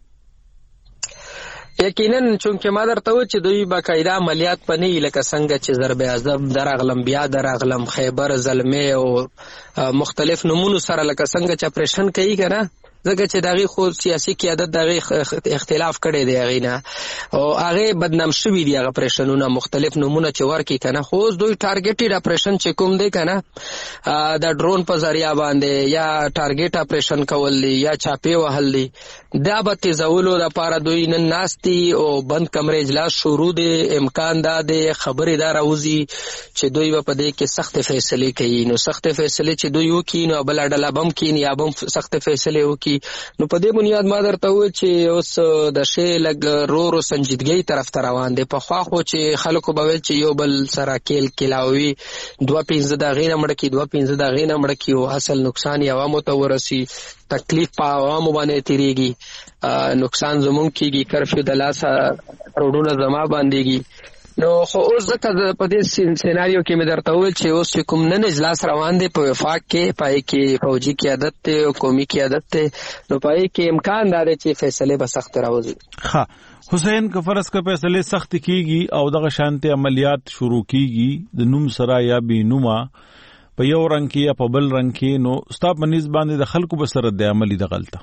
یقینا چونکه ما درته و چې دوی باقاعده عملیات پنې لکه څنګه چې ضرب اعظم درغلم بیا درغلم خیبر زلمه او مختلف نمونو سره لکه څنګه چې اپریشن کوي کنه ځکه چې دغه خو سیاسي قیادت دغه اختلاف کړي دی هغه نه او هغه بدنام شوی دی هغه اپریشنونه مختلف نمونه چې ورکی کنه خو دوی ټارګټډ اپریشن چې کوم دی کنه د ډرون په ذریعہ باندې یا ټارګټ اپریشن کول دی یا چاپی وهل دی دا به تیزولو لپاره دوی نن ناشتي او بند کمرې اجلاس شروع دی. امکان دا دی خبرې دا راوځي چې دوی په دې کې سخت فیصله کوي. نو سخت فیصله چې دوی وکړي نو بل ډله بم کین یا بم سخت فیصله وکړي. نو په دې بنیاد ما درته و چې اوس د شی لګ رو رو سنجیدګۍ طرف ته روان دي. په خوا خو چې خلکو به ویل چې یو بل سره کېل کلاوي دوه پنځه دغې نه مړ کی دوه پنځه دغې نه مړ کی او اصل نقصان یې عوامو ته ورسي، تکلیف په عوامو باندې تیریږي، نقصان زمون کیږي، کرفیو د لاسه روډونه زما باندېږي. نو خو اوس ځکه په دې سیناریو کې مې درته وویل چې اوس کوم نن اجلاس روان دی په وفاق کې، پای کې فوجي قیادت ته او قومي قیادت ته، نو پای کې امکان دا دی چې فیصله به سخت راوځي. ها حسین که فرض کا فیصله سخت کیږي او دغه شانته عملیات شروع کیږي د نوم سره یا بې نوما په یو رنګ کې یا په بل رنګ کې، نو ستا په نسبت باندې د خلکو به سره د عملی د غلطه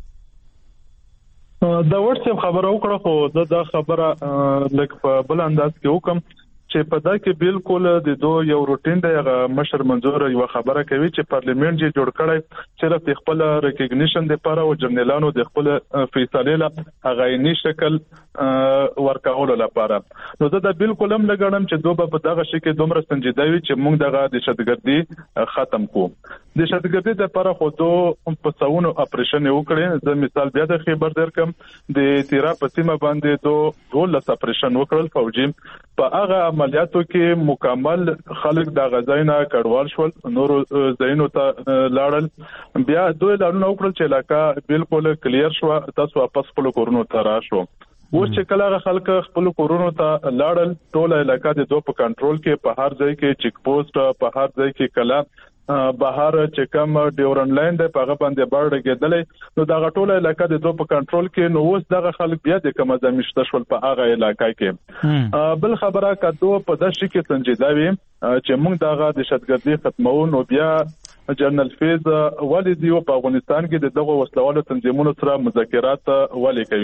دا ورته خبره وکړه خو دا خبره لکه په بل انداز کې وکم چې په دا کې بالکل د دوه یو روټین دی. هغه مشر منظور یو خبره کوي چې پارلیمنت یې جوړ کړی چې د خپل ریکګنیشن لپاره او جنرالانو د خپل فیصله لپاره هغه یې شکل ورکول لپاره. نو دا بالکل هم لګړم چې دوه په دغه شي کې دومره سنجیده وي چې موږ دغه د شتګردي ختم کو. د شتګردي لپاره خو دوه په څاونو اپریشن وکړي. د مثال بیا د خیبر درکم د تیرا په سیمه باندې دوه ډول اپریشن وکړل فوجي په هغه عملیاتو کې مکمل خلک د غزاینه کډوال شول، نور زینو ته لاړل. بیا دوی لارونه وکړل چې علاقہ بالکل کلیر شو، تاسو واپس خپل کورونو ته راشو. اوس چې کله خلک خپل کورونو ته لاړل ټول علاقہ د دوه په کنټرول کې په هر ځای کې چیک پوسټ په هر ځای کې کلا بهر چې کوم ډیورن لاین د پاغه باندې باندې کېدلې. نو دا غټوله علاقہ د دوه په کنټرول کې، نو اوس دغه خلک بیا د کومه زمشته شول په هغه علاقہ کې. بل خبره کدو په دشي کې سنجیده وي چې موږ دغه د شتګردي ختمو. نو بیا جنرال فیض ولی دی په افغانستان کې دغه وسلوالو تنظیمونو سره مذاکرات ولې کوي.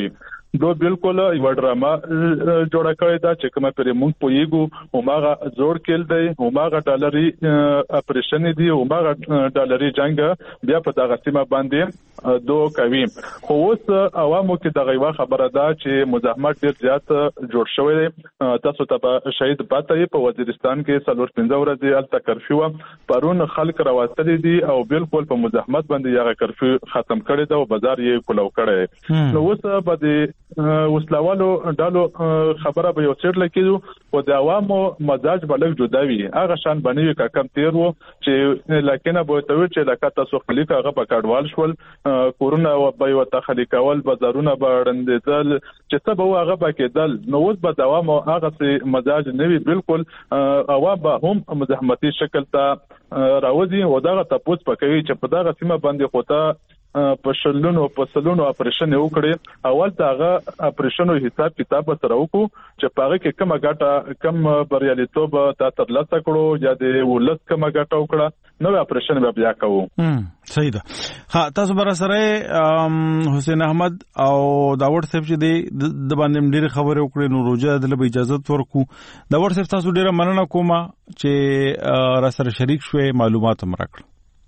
دو بالکل یو ډراما جوړه کړې ده چې کومه پرې مونږ پویګو هماغه زوړ کېل دی هماغه ډالري اپریشن دی هماغه ډالري جنگ بیا په دغه سیمه باندې دو کوي خو اوس عوامو کې دغه یو خبره ده چې مزاحمت ډیر زیات جوړ شوی دی تاسو ته شهید پاتې په وزیرستان کې څلور پنځه ورځې الته کرفیو پرون خلک راوستلې دي او بالکل په مزاحمت باندې یغه کرفیو ختم کړی دا او بازار یې کولو کړی نو اوس په دې وسلوالو ډالو خبره به یو څیر لکېدو او د عوامو مزاج بلګ جداوي هغه شان باندې کا کم تیر وو چې لکه به ته چې لکه تاسو خلیک هغه په کډوال شول کورونا او به یو تخلیق اول بازارونه باندې چې څه به هغه پکېدل نو اوس به دوام او هغه مزاج نوي بالکل عوام به هم مزاحمتي شکل ته راوځي او دا تاسو پکوي چې په دغه سیمه باندې خوته په شلونو په سلونو اپریشن وکړي اول داغه اپریشن او حساب کتاب سره وکړو چې پاره کې کومه ګټه کم بریالیتوب تا ترلاسه کړو یا د ولس کومه ګټه وکړه نو اپریشن بیا کوو صحیح ده ها تاسو بر سره حسین احمد او داوود صاحب چې د باندې ډېر خبرې وکړې نو روزه د اجازه ورکو داوود صاحب تاسو ډېر مننه کوم چې را سره شریک شوي معلومات هم راکړل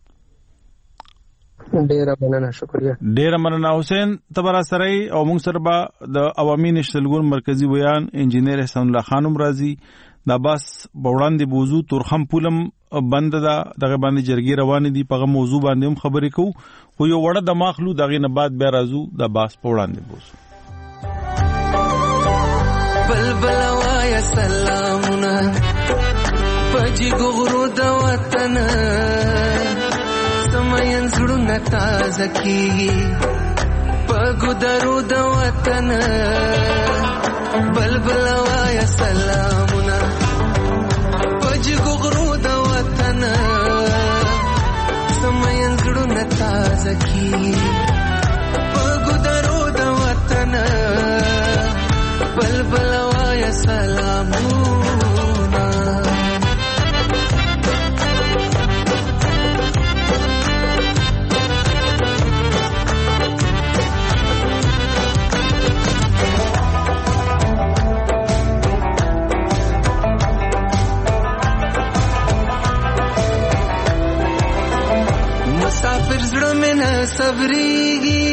ډیر مننه شکریہ ډیر مننه حسین تبر سره او موږ سره به د عوامي نشتلګون مرکزی بیان انجینیر احسان الله خانم رازي دا بس بوړاندې بوزو تورخم پولم بند دا دغه باندې جرګي روان دي په موضوع باندې هم خبرې کوو خو یو وړه د ماخلو دغه نه بعد بیا راځو دا بس بوړاندې بوزو بلبل وایا سلامونه پجی ګورو د وطن سمين زړونه تازه کیږي پګو درو د وطن بلبل وایا سلامونه پجګو غرو د وطن سمين زړونه تازه کیږي پګو درو د وطن بلبل وایا سلامونه مسافر زړه مې نه صبرېږي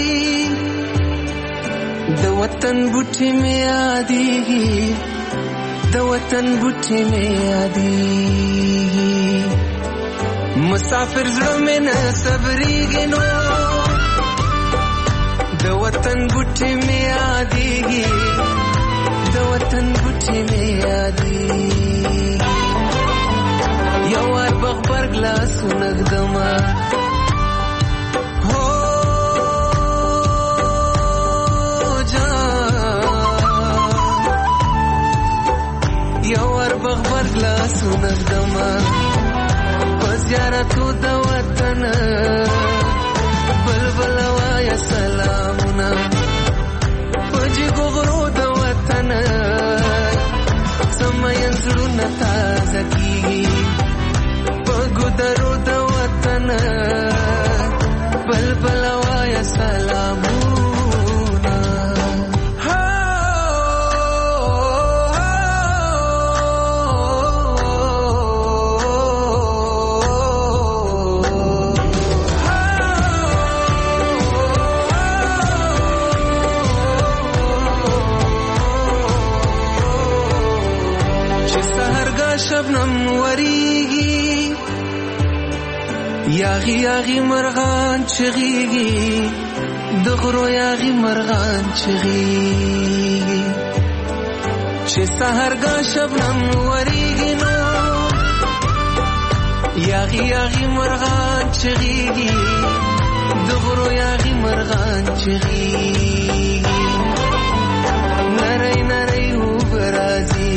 د وطن بوټي مې یادېږي د وطن بوټي مې یادېږي مسافر زړه مې نه صبرېږي نو د وطن بوټي مې یادېږي د وطن بوټي مې یادېږي یو وار بغبر ګلاسونه ږدمه بغبر گلاسونه ږدمه په زیارتو د وطن بلبل وایا سلامونه په جګو غرو د وطن سمین زړونه تازه کیږي په ګودرو د وطن بلبل وایا سلامونه شبنم وریږي یاغي یاغي مرغان چغيږي د غرو یاغي مرغان چغيږي چې سحرګه شبنم وریږي نو یاغي یاغي مرغان چغيږي د غرو یاغي مرغان چغيږي نری نری وبرازي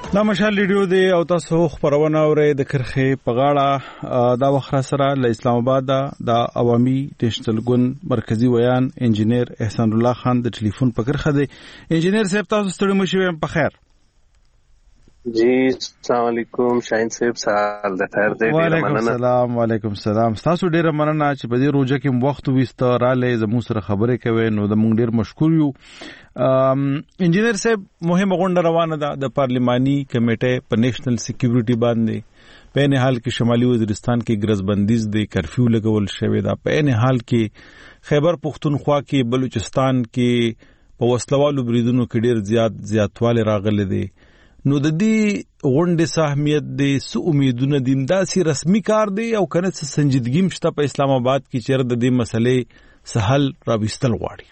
دا مشال ریډیو دی او تاسو خبرونه اورئ د کرخه په غاړه دا وخت سره له اسلام آباد دا عوامي ډیجیټل ګوند مرکزی ویان انجینیر احسان الله خان د ټلیفون په کرخه دی. انجینیر صاحب تاسو ستړي مشوي په خیر؟ جی السلام علیکم شاهین صاحب سال د خیر دی. وعلیکم السلام. وعلیکم السلام. تاسو ډیره مننه چې په دې روزه کې وخت وست رااله زموږ سره خبرې کوي نو د مونږ ډیر مشکور یو. انجینیر صاحب مهمه غونډه روانه ده د پارلماني کمیټې په نېشنل سکیورټي باندې په نه حال کې شمالي وزیرستان کې ګرځبندیز دی کرفیو لګول شوی دا په نه حال کې خیبر پختونخوا کې بلوچستان کې په وسلوالو بریدونو کې ډیر زیات زیاتواله راغلي دي. نو د دې غونډې سهمیت دې سو امیدونه دیم داسي رسمي کار دی او کنه سنجیدګي مشته په اسلام آباد کې چیرې د دې مسلې سهل راوستل غواړي.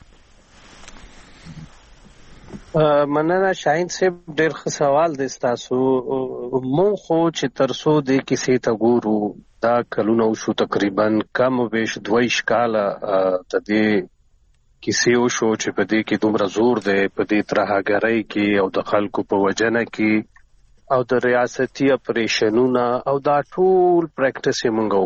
مننه شاهین صاحب ډېر ښه سوال دی تاسو. مو خو چې ترسو دې کیسې ته ګورو دا کلونه شو تقریبا کم بیش دویش کاله ته دې کیسې وشو چې په دې کې دومره زور دی په دې ترهګرۍ کې او د خلکو په وجنه کې او د ریاستي اپریشنونه او دا ټول پریکټس یې مونږ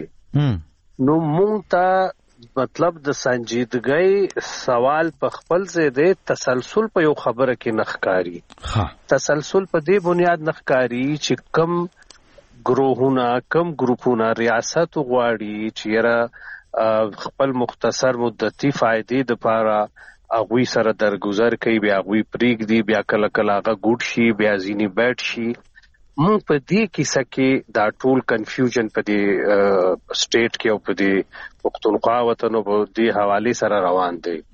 وکړي. نو مونږ ته مطلب د سنجیدګۍ سوال په خپل ځای دی تسلسل په یو خبره کې نخکاری. تسلسل په دې بنیاد نخکاری چې کم ګروهونه کم ګروپونه ریاست غواړي چې یاره خپل مختصر مدتي فائدې د پاره اغوی سره درگذر کوي بیا اغوی پریګ دی بیا کله کله هغه ګوډ شي بیا ځینی بیٹ شي. مونږ په دې کیسه کې دا ټول کنفیوژن په دې سټیټ کې او په دې پښتونخوا وطن په دې حواله سره روان دي.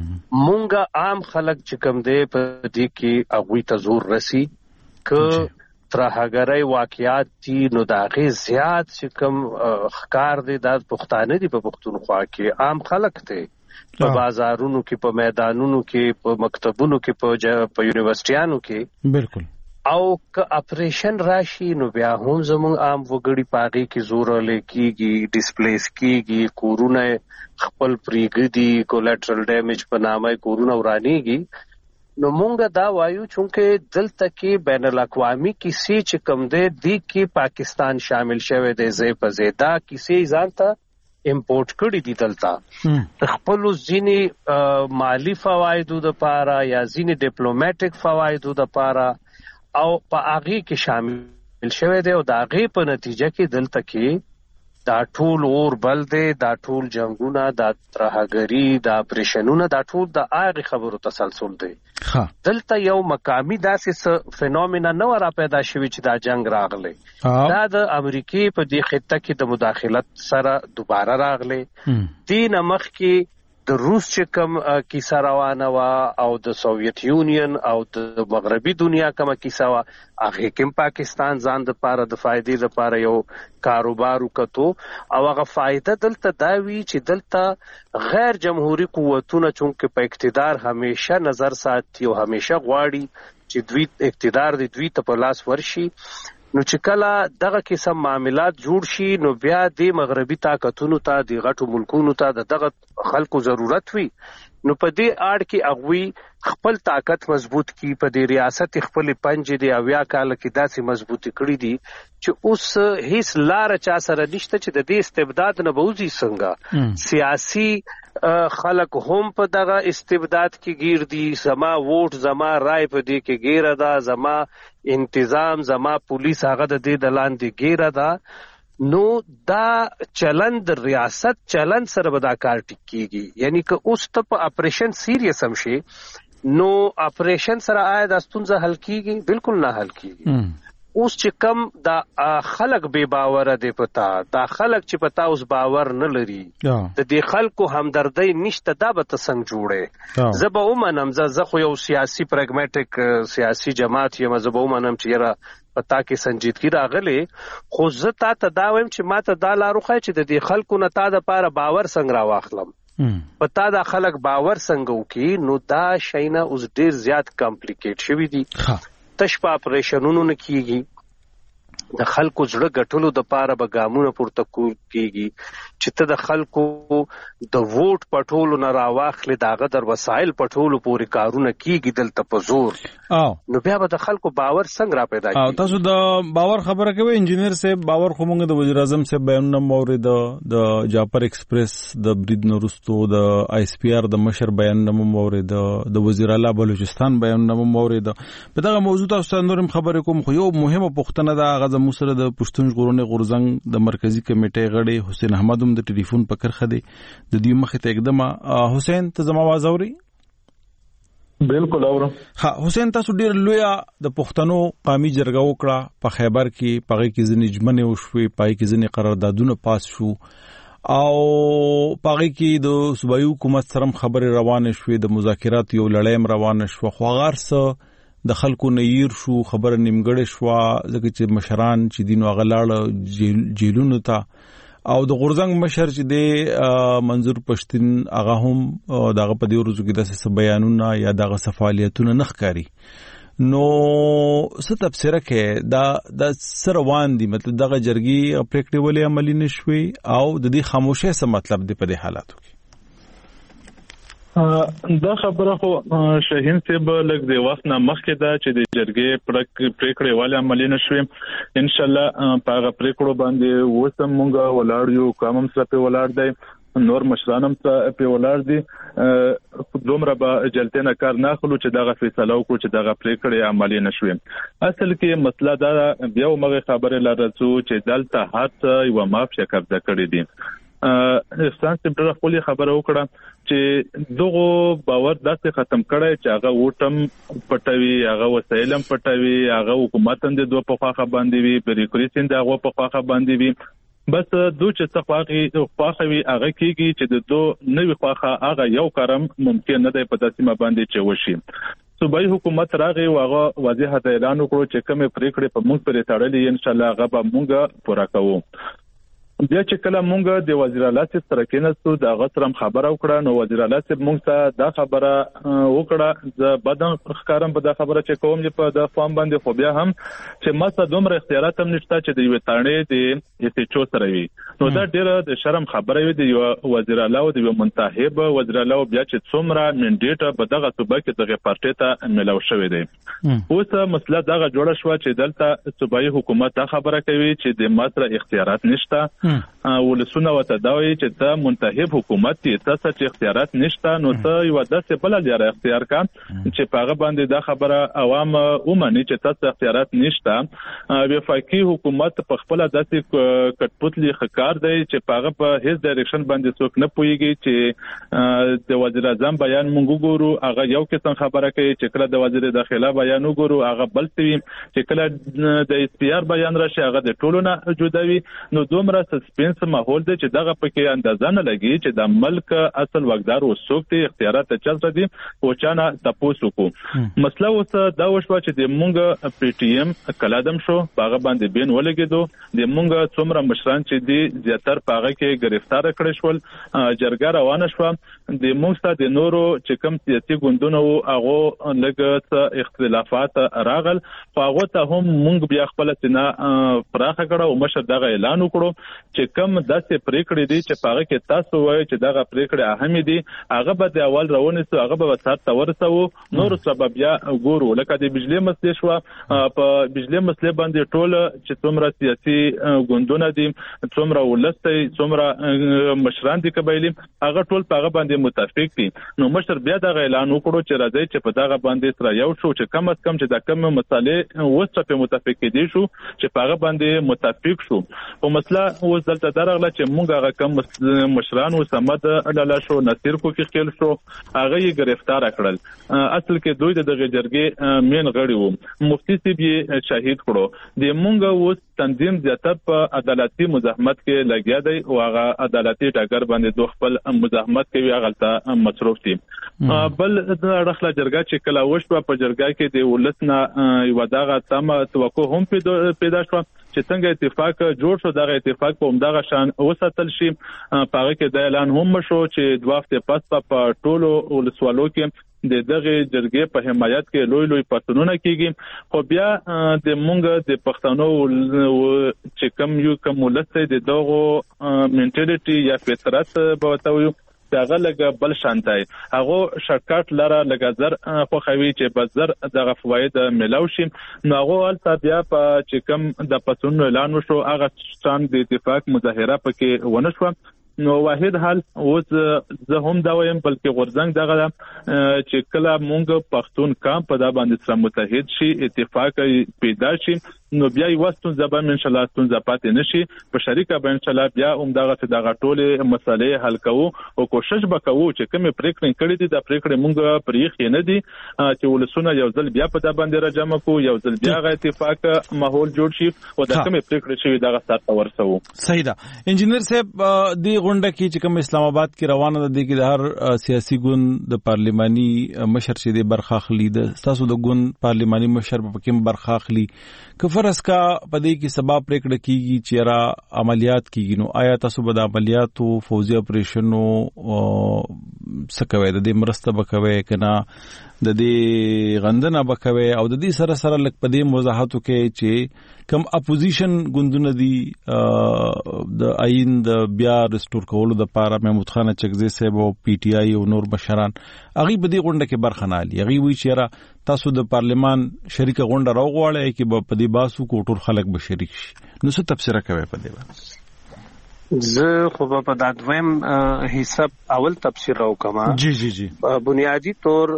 مونږه عام خلک چې کوم دی په دې کې اغوی ته زور رسی ک ترهګرۍ واقعیات دي نو دا غي زیات چې کوم ښکار دي د پښتانه دي په پښتونخوا کې عام خلک دي په بازارونو کې په میدانونو کې په مکتبونو کې په په یونیورسيټیانو کې بالکل او که اپریشن راشي نو بیا هم زموږ عام وګړي پاغي کې زور لکېږي ډیسپلیس کېږي کورونه خپل پریګدي کولیټرل ډیمیج په نامه کورونه ورانيږي. نو مونږ دا وایو چونکه دلته کې بین الاقوامي کیسې چې کوم دی دی کې پاکستان شامل شوی دی زې په زې دا کیسې ځان ته امپورټ کړي دي دلته خپل ځینی مالی فوایدو د پاره یا ځینی ډیپلوماټیک فوایدو د پاره او په هغه کې شامل شوی دی او دا غي په نتیجه کې دلته کې دا ټول اور بل دی دا ټول جنگونه دا ترهګری دا اپریشنونه دا ټول د هغه خبرو تسلسل دی. دلته یو مقامی داسې فینومینا نو را پیدا شوی چې دا جنگ راغلی دا د امریکای په دې خطه کې د مداخلت سره دوباره راغلی. دین مخ کې د روس چې کوم کیسه روانه وا او د سوویت یونین او د مغربي دنیا کومه کیسه وا هغه کوم پاکستان ځان د پاره د فائدې لپاره یو کاروبار وکړو او هغه فائدہ دلته دا وی چې دلته غیر جمهوریت قوتونه چونکه په اقتدار همیشه نظر ساتي او همیشه غواړي چې دوی اقتدار د دوی ته په لاس ورشي. نو چې کله دغه قسم معاملات جوړ شي نو بیا د مغربي طاقتونو ته د غټو ملکونو ته دغه خلکو ضرورت وي. نو په دې اړ کې اغوي خپل طاقت مضبوط کی په دې ریاست خپل پنځه دی اویا کال کې داسې مضبوطی کړی دي چې اوس هیڅ لار چا سره نشته چې د دې استبداد نه بوزي. څنګه سیاسي خلک هم په دغه استبداد کې گیر دي زما ووټ زما رائے په دې کې ګیره ده زما انتظام زما پولیس هغه د دې د لاندې ګیره ده. نو دا چلند ریاست چلند سره به دا کار ټیکيږي یعنی که اوس ته په اپریشن سیریس هم شي نو اپریشن سره آیا د ستونزه حل کیږي بالکل نه حل کیږي. اوس چې کم دا خلک بے باور دي پتا دا خلک چې پتا اوس باور نه لري د دې خلکو همدردی نشته دا به څنګه جوړه. زه به ومنم زه خو یو سیاسي پراګماټیک سیاسي جماعت یم زه به ومنم چې یاره پتا کې سنجیدګي راغلي خو زه تا ته دا وایم چې ما ته دا لارو خای چې د دې خلکو نه تا د پاره باور څنګه راواخلم پتا دا خلک باور څنګه وکي. نو دا شینه اوس ډیر زیات کمپلیکیټ شوی دي تش په اپریشنونو نه کیږي د خلکو زړه ګټلو د پاره به ګامونه پورته کیږي چې ته د خلکو د ووټ پټولو نه راواخلې داغه در وسایل پټولو پورې کارونه کیږي دلته په زور نو بیا به د خلکو باور څنګه را پیدا کیږي. تاسو د باور خبره کوي انجینیر صاحب، باور خو موږ د وزیر اعظم صاحب بیانونه مورید، د جعفر ایکسپریس د برید نورستو د آی اس پی آر د مشر بیانونه مورید، د وزیر اعلی بلوچستان بیانونه مورید. په دغه موضوع تاسو نورم خبرې کوم، خو یو مهمه پوښتنه ده هغه د موسره د پښتون ژغورنې غورځنګ د مرکزی کمیټې غړي حسین احمد هم د ټلیفون په کرخه دی د دې مخې ته اقدام. حسین ته زما आवाज اوري؟ بالکل اورم. ها حسین، تاسو ډیر لوی د پښتنو قومي جرګه وکړه په خیبر کې، پغه کې ځنې جمنه وشوي، پای کې ځنې قراردادونه پاس شو او پغه کې د صوبایي حکومت سره خبرې روانه شوې، د مذاکرات یو لړۍ روانه شو، خو غارسه د خلکو نیر شو، خبره نیمګړې شو ځکه چې مشران چې دین وغلاړه جیلونو ته او د غورځنګ مشر چې د منظور پښتون هغه هم دغه په دې ورځو کې د بیانونه یا دغه فعالیتونه نه ښکاري. نو څه تفسیر کې دا د سروان دي، مطلب دغه جرګي پریکټیولي عملی نشوي او د دې خاموشه څه مطلب دی په دې حالاتو کې؟ دا خبره خو شاهین صاحب لږ د وخت نه مخکې ده چې د جرګې پریکړې والي عملي نشوي. ان شاء الله په هغه پریکړو باندې وسم مونږه ولاړ یو، کوم څه په ولاړ دی، نور مشرانم څه په ولاړ دي، دومره به جلتنه کار نه خلو چې دغه فیصله وکړو چې دغه پریکړې عملي نشوي. اصل کې مسله دا بیا موږ خبره لرځو چې دلته هڅه یو مافیا قبضه کړې دي. احسان سپټر خپل خبره وکړه چې دغه باور داسې ختم کړي چې هغه وټم پټوي، هغه وسایلم پټوي، هغه حکومت هم د دوه په خواخه باندې وي، بریکریسین د هغه په خواخه باندې وي. بس دوی چې څخه خواخوي هغه کیږي چې د دوه نوې خواخه هغه یو کارم ممکن نه دی په داسې ما باندې چې وشي. صوبایي حکومت راغی او هغه واضح اعلان وکړو چې کومه پریکړه په موږ پرې تړلې ان شاء الله هغه به موږ پوره کوو. بیا چې کله مونږ د وزیر اعلی سره کېناستو دا غسرم خبره وکړه، نو وزیر اعلی صاحب مونږ ته دا خبره وکړه ز بدن ښکارم په دا خبره چې کوم چې په د فارم باندې خو بیا هم چې ماته دومره اختیارات هم نشته چې د یو تانې د ایسچو سره وي. نو دا ډیره د شرم خبره وي د یو وزیر اعلی او د یو منتخب وزیر اعلی بیا چې څومره منډیټ په دغه صوبه کې دغه پارټي ته ملو شوی دی. اوس مسله دغه جوړه شو چې دلته صوبایي حکومت دا خبره کوي چې د ماته اختیارات نشته، ولسونه وته دا وایي چې ته منتخب حکومت یې، تاسو چې اختیارات نشته نو ته یو داسې بل لري اختیار کا چې په هغه باندې دا خبره عوام ومني چې تاسو اختیارات نشته. وفاقي حکومت په خپل داسې کټپوتلی خکار دی چې په هغه په هیڅ ډایرکشن باندې څوک نه پويږي چې د وزیر اعظم بیان مونږ ګورو هغه یو قسم خبره کوي، چې کله د وزیر داخله بیان وګورو هغه بل څه، چې کله د اس پی آر بیان راشي هغه د ټولو نه جوړوي. نو دومره سسپنس ماحول دی چې دغه پکې اندازه نه لګي چې د ملک اصل وګدار وسوک دي، اختیارات چلته دي او چانه تاسو کو. مسله اوس دا وشو چې د مونږ پی ټی ایم کلادم شو باغ باندې بین ولګیدو، د مونږ څومره مشران چې دي زیاتر پاغه کې گرفتار کړل شول، جرګه روانه شو. د مونږ ته د نورو چې کوم سیاسي ګوندونه او هغه لږ اختلافات راغل، خو هغه ته هم مونږ بیا خپل سینا پراخه کړه او مشر دغه اعلان وکړو چې کوم داسې پریکړې دي چې پاغه کې تاسو وایي چې دغه پریکړې اهمه دي، هغه به د اول راونه سو هغه به وسات تورسو، نور سبب یا ګورو لکه د بجلی مسلې شو. په بجلی مسلې باندې ټول چې څومره سیاسي ګوندونه دي، څومره ولستي، څومره مشران دي قبایلی، هغه ټول پاغه باندې متفق دي. نو مشر بیا دغه اعلان وکړو چې راځي چې په دغه باندې سره یو شو چې کم از کم چې د کوم مسالې وسه په متفق دي شو چې پاغه باندې متفق شو. او مسله اوس دلته درغله چې مونږ هغه کم مشران او سمد لاله شو نصیر کو کې خل شو هغه یې گرفتار کړل. اصل کې دوی د غجرګي مین غړي وو، مفتی سی به شهید کړو. د مونږ اوس تنظیم زیاتره په عدالتي مزاحمت کې لګیا دی او هغه عدالتي ټاګر باندې دوه خپل مزاحمت کوي، هغه ته مصروف دي. بل د رخله جرګه چې کله وشو په جرګه کې د ولسنا یو دغه تم توقع هم پیدا شو چې څنګه اتفاق جوړ شو دغه اتفاق په همدغه شان وساتل شي. پاره کې د اعلان هم شو چې دوه هفته پس په ټولو ولسوالو کې د دغه جرګې په حمایت کې لوی لوی پاتونونه کیږي. خو بیا د مونږ د پښتنو چې کم یو کم ولسته د دغه منټالیټي یا فطرت به وتاوي دغه لګ بل شانتای هغه شرکت لره لګزر خو خوي چې بزر دغه فواید ملاو شي. نو هغه البته بیا په چې کم د پاتونو اعلان وشو هغه ستان د اتفاق مظاهره پکې ونه شو. نو واحد حل اوس زه هم دا وایم بلکې غورځنګ دغه چې کله مونږ پښتون کام په دا باندې سره متحد شي اتفاق پیدا شي نو بیا یو وستون زبر ان شاء الله ستون زپات نشي په شریکه به ان شاء الله بیا هم دغه دغه ټوله مسلې حل کوو او کوشش وکړو چې کوم پریکړې کړې دي د پریکړې مونږ پرېخ نه دي چې ولسونه یو ځل بیا په دا باندې راجمع کو یو ځل بیا غا اتفاق ماحول جوړ شي او د کوم پریکړې شوی دغه سره ورسو. صحیح ده انجینر صاحب دی غونډه کې چې کوم اسلام آباد کې روانه ده د هر سیاسي ګوند د پارلماني مشر چې د برخه اخلي د تاسو د ګوند پارلماني مشر په کوم برخه اخلي کفرس کا پدې کې سبب پریکړه کیږي چې را عملیات کیږي نو آیا تاسو به د عملیاتو فوزي اپریشنو سکوي د دې مرسته وکوي کنه د دې غندنه وکوي او د دې سره سره لک پدې وضاحتو کې چې کم اپوزیشن ګوندونه دي د آئین د بیا ريسټور کولو د پاره محمود خان چکزي صاحب او پی ټی آی او نور مشران اغي بدی غونډه کې برخه نه لري اغي وی چې را تاسو د پارلمان شریک غونډه راوغواړی کې په دې باسو کو ټول خلک به شریک شي نو څه تفسیر کوي په دې باندې؟ زه خو په دادویم حساب اول تفسیر راو کما جی جی جی بنیادی طور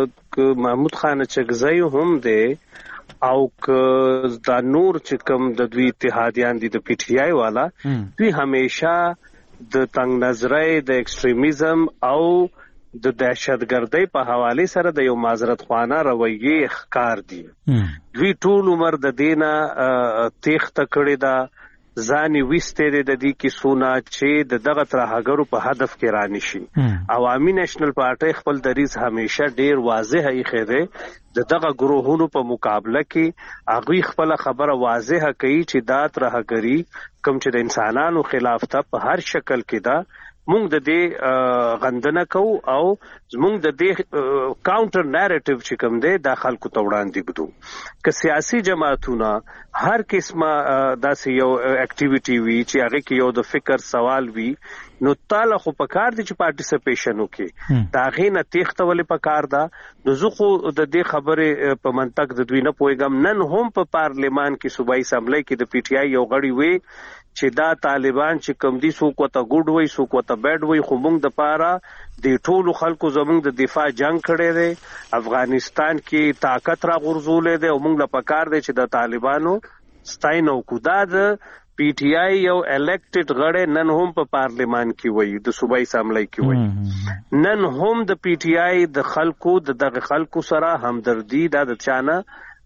محمود خان چکزی هم دی او ک دا نور چې کوم د دوی اتحادیان دي د پی ټی آی والا دوی همیشه د تنگ نظرۍ د ایکستریمیزم او د دهشتګردۍ په حواله سره د یو معذرت خوانه رویه ښکار دي. دوی ټول عمر د دینه تیخت کړی دا ځاني وسته د دې کې سونا چې د دغه ترهګرو په هدف کې رانی شي. عوامي نېشنل پارټي خپل دریز همیشه ډیر واضح ای خره د دغه ګروهونو په مقابله کې هغه خپل خبره واضح کوي چې دا ترهګری کوم چې د انسانانو خلاف ته په هر شکل کې دا مونږ د دې غندنه کو او زمونږ د دې کاونټر نریټیو چې کوم دی د خلکو ته وړاندې بده که سیاسي جماعتونه هر قسمه داسې یو اکټیویټي وي چې هغه کې یو د فکر سوال وي نو تعالی خو پکار دي چې پارټیسپیشن وکړي دا غینه تخته ولې پکار ده نو زه خو د دې خبره په منطق د دوی نه پويګم نن هم په پارلیمان کې صوبایي اسمبلی کې د پی ټی آی یو غړي وي چې دا طالبان چې کم دي سو کوته ګډ وای سو کوته بیډ وای خو موږ د پاره د ټولو خلکو زموږ د دفاع جنگ کړي دي افغانستان کې طاقت را غرزولې دي او موږ لا پکار دي چې د طالبانو ستاینو کو دا د پی ټی آی یو الیکټډ غړي نن هم په پارلیمان کې وای د صوبایي اسمبلی کې وای نن هم د پی ټی آی د خلکو د دغه خلکو سره همدردی د چانه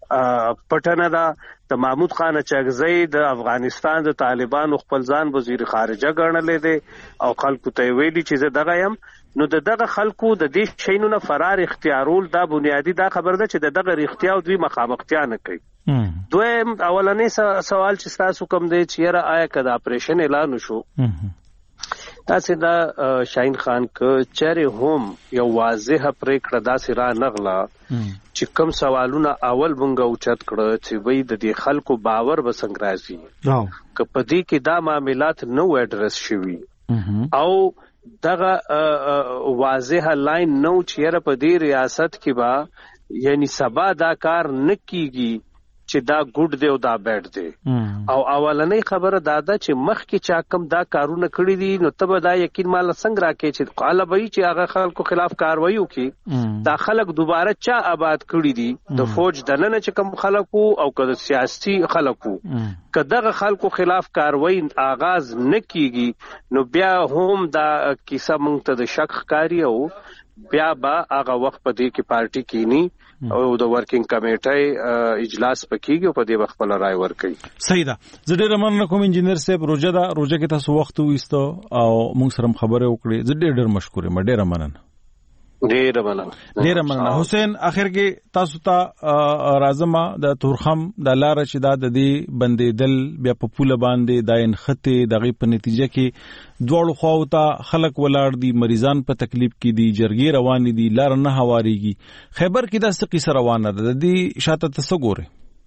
پټنه دا د محمود خان چغزی د افغانستان د طالبانو خپل ځان وزیر خارجه ګڼلې دي او خلکو ته ویلي چې دغه يم نو دغه خلکو د دې شینو نه فرار اختیارول دا بنیادی دا خبر ده چې دغه اختیار دوی مخامختیا نه کوي. دویم اولنې سوال چې تاسو کوم دی چې را آیا کدا اپریشن اعلان شو تاسو دا شاهین خان ک چېرې هم یو واضح پریکړه داسې را نغلا چې کوم سوالونه اول مونږ اوچت کړه چې وای د دې خلکو باور وسنګ راځي ک په دې کې دا معاملات نو اډرس شوي او دغه واضح لاین نو چیرې په دې ریاست کې با یعنی سبا دا کار نکېږي چې دا ګډ دی او دا بیډ دی او اولنې خبره دا ده چې مخ کې چا کم دا کارونه کړی دي نو تبه دا یقین مال څنګه راکې چې قاله وایي چې هغه خلکو خلاف کاروایی وکړي دا خلک دوباره چا آباد کړی دي د فوج دننه چې کم خلکو او که سیاسي خلکو که دغه خلکو خلاف کاروایی آغاز نکېږي نو بیا هم دا کیسه مونږ ته د شک ښکاري او بیا با هغه وخت په دې کې پارټي کینی او د ورکینګ کمیټې اجلاس پکېږي او په دې وخت په رائے ورکړي. صحیح ده. زه ډېر مننه کوم انجینر صاحب روزه دا روزه کې تاسو وخت وېستو او موږ سره خبرې وکړې. زه ډېر ډېر مشکور یم. ډېر مننه. ډیر مننه ډیر مننه حسین. اخر کې تاسو ته راځم د تورخم د لار چې دا د دې بندیدل بیا په پوله باندې د انخته دغه په نتیجه کې دوړو خواو ته خلک ولاړ دي، مریضان په تکلیف کې دي، جرګې روان دي، لار نه هواريږي. خیبر کې دا څه قصه روانه ده، د دې شاته تاسو ګورئ.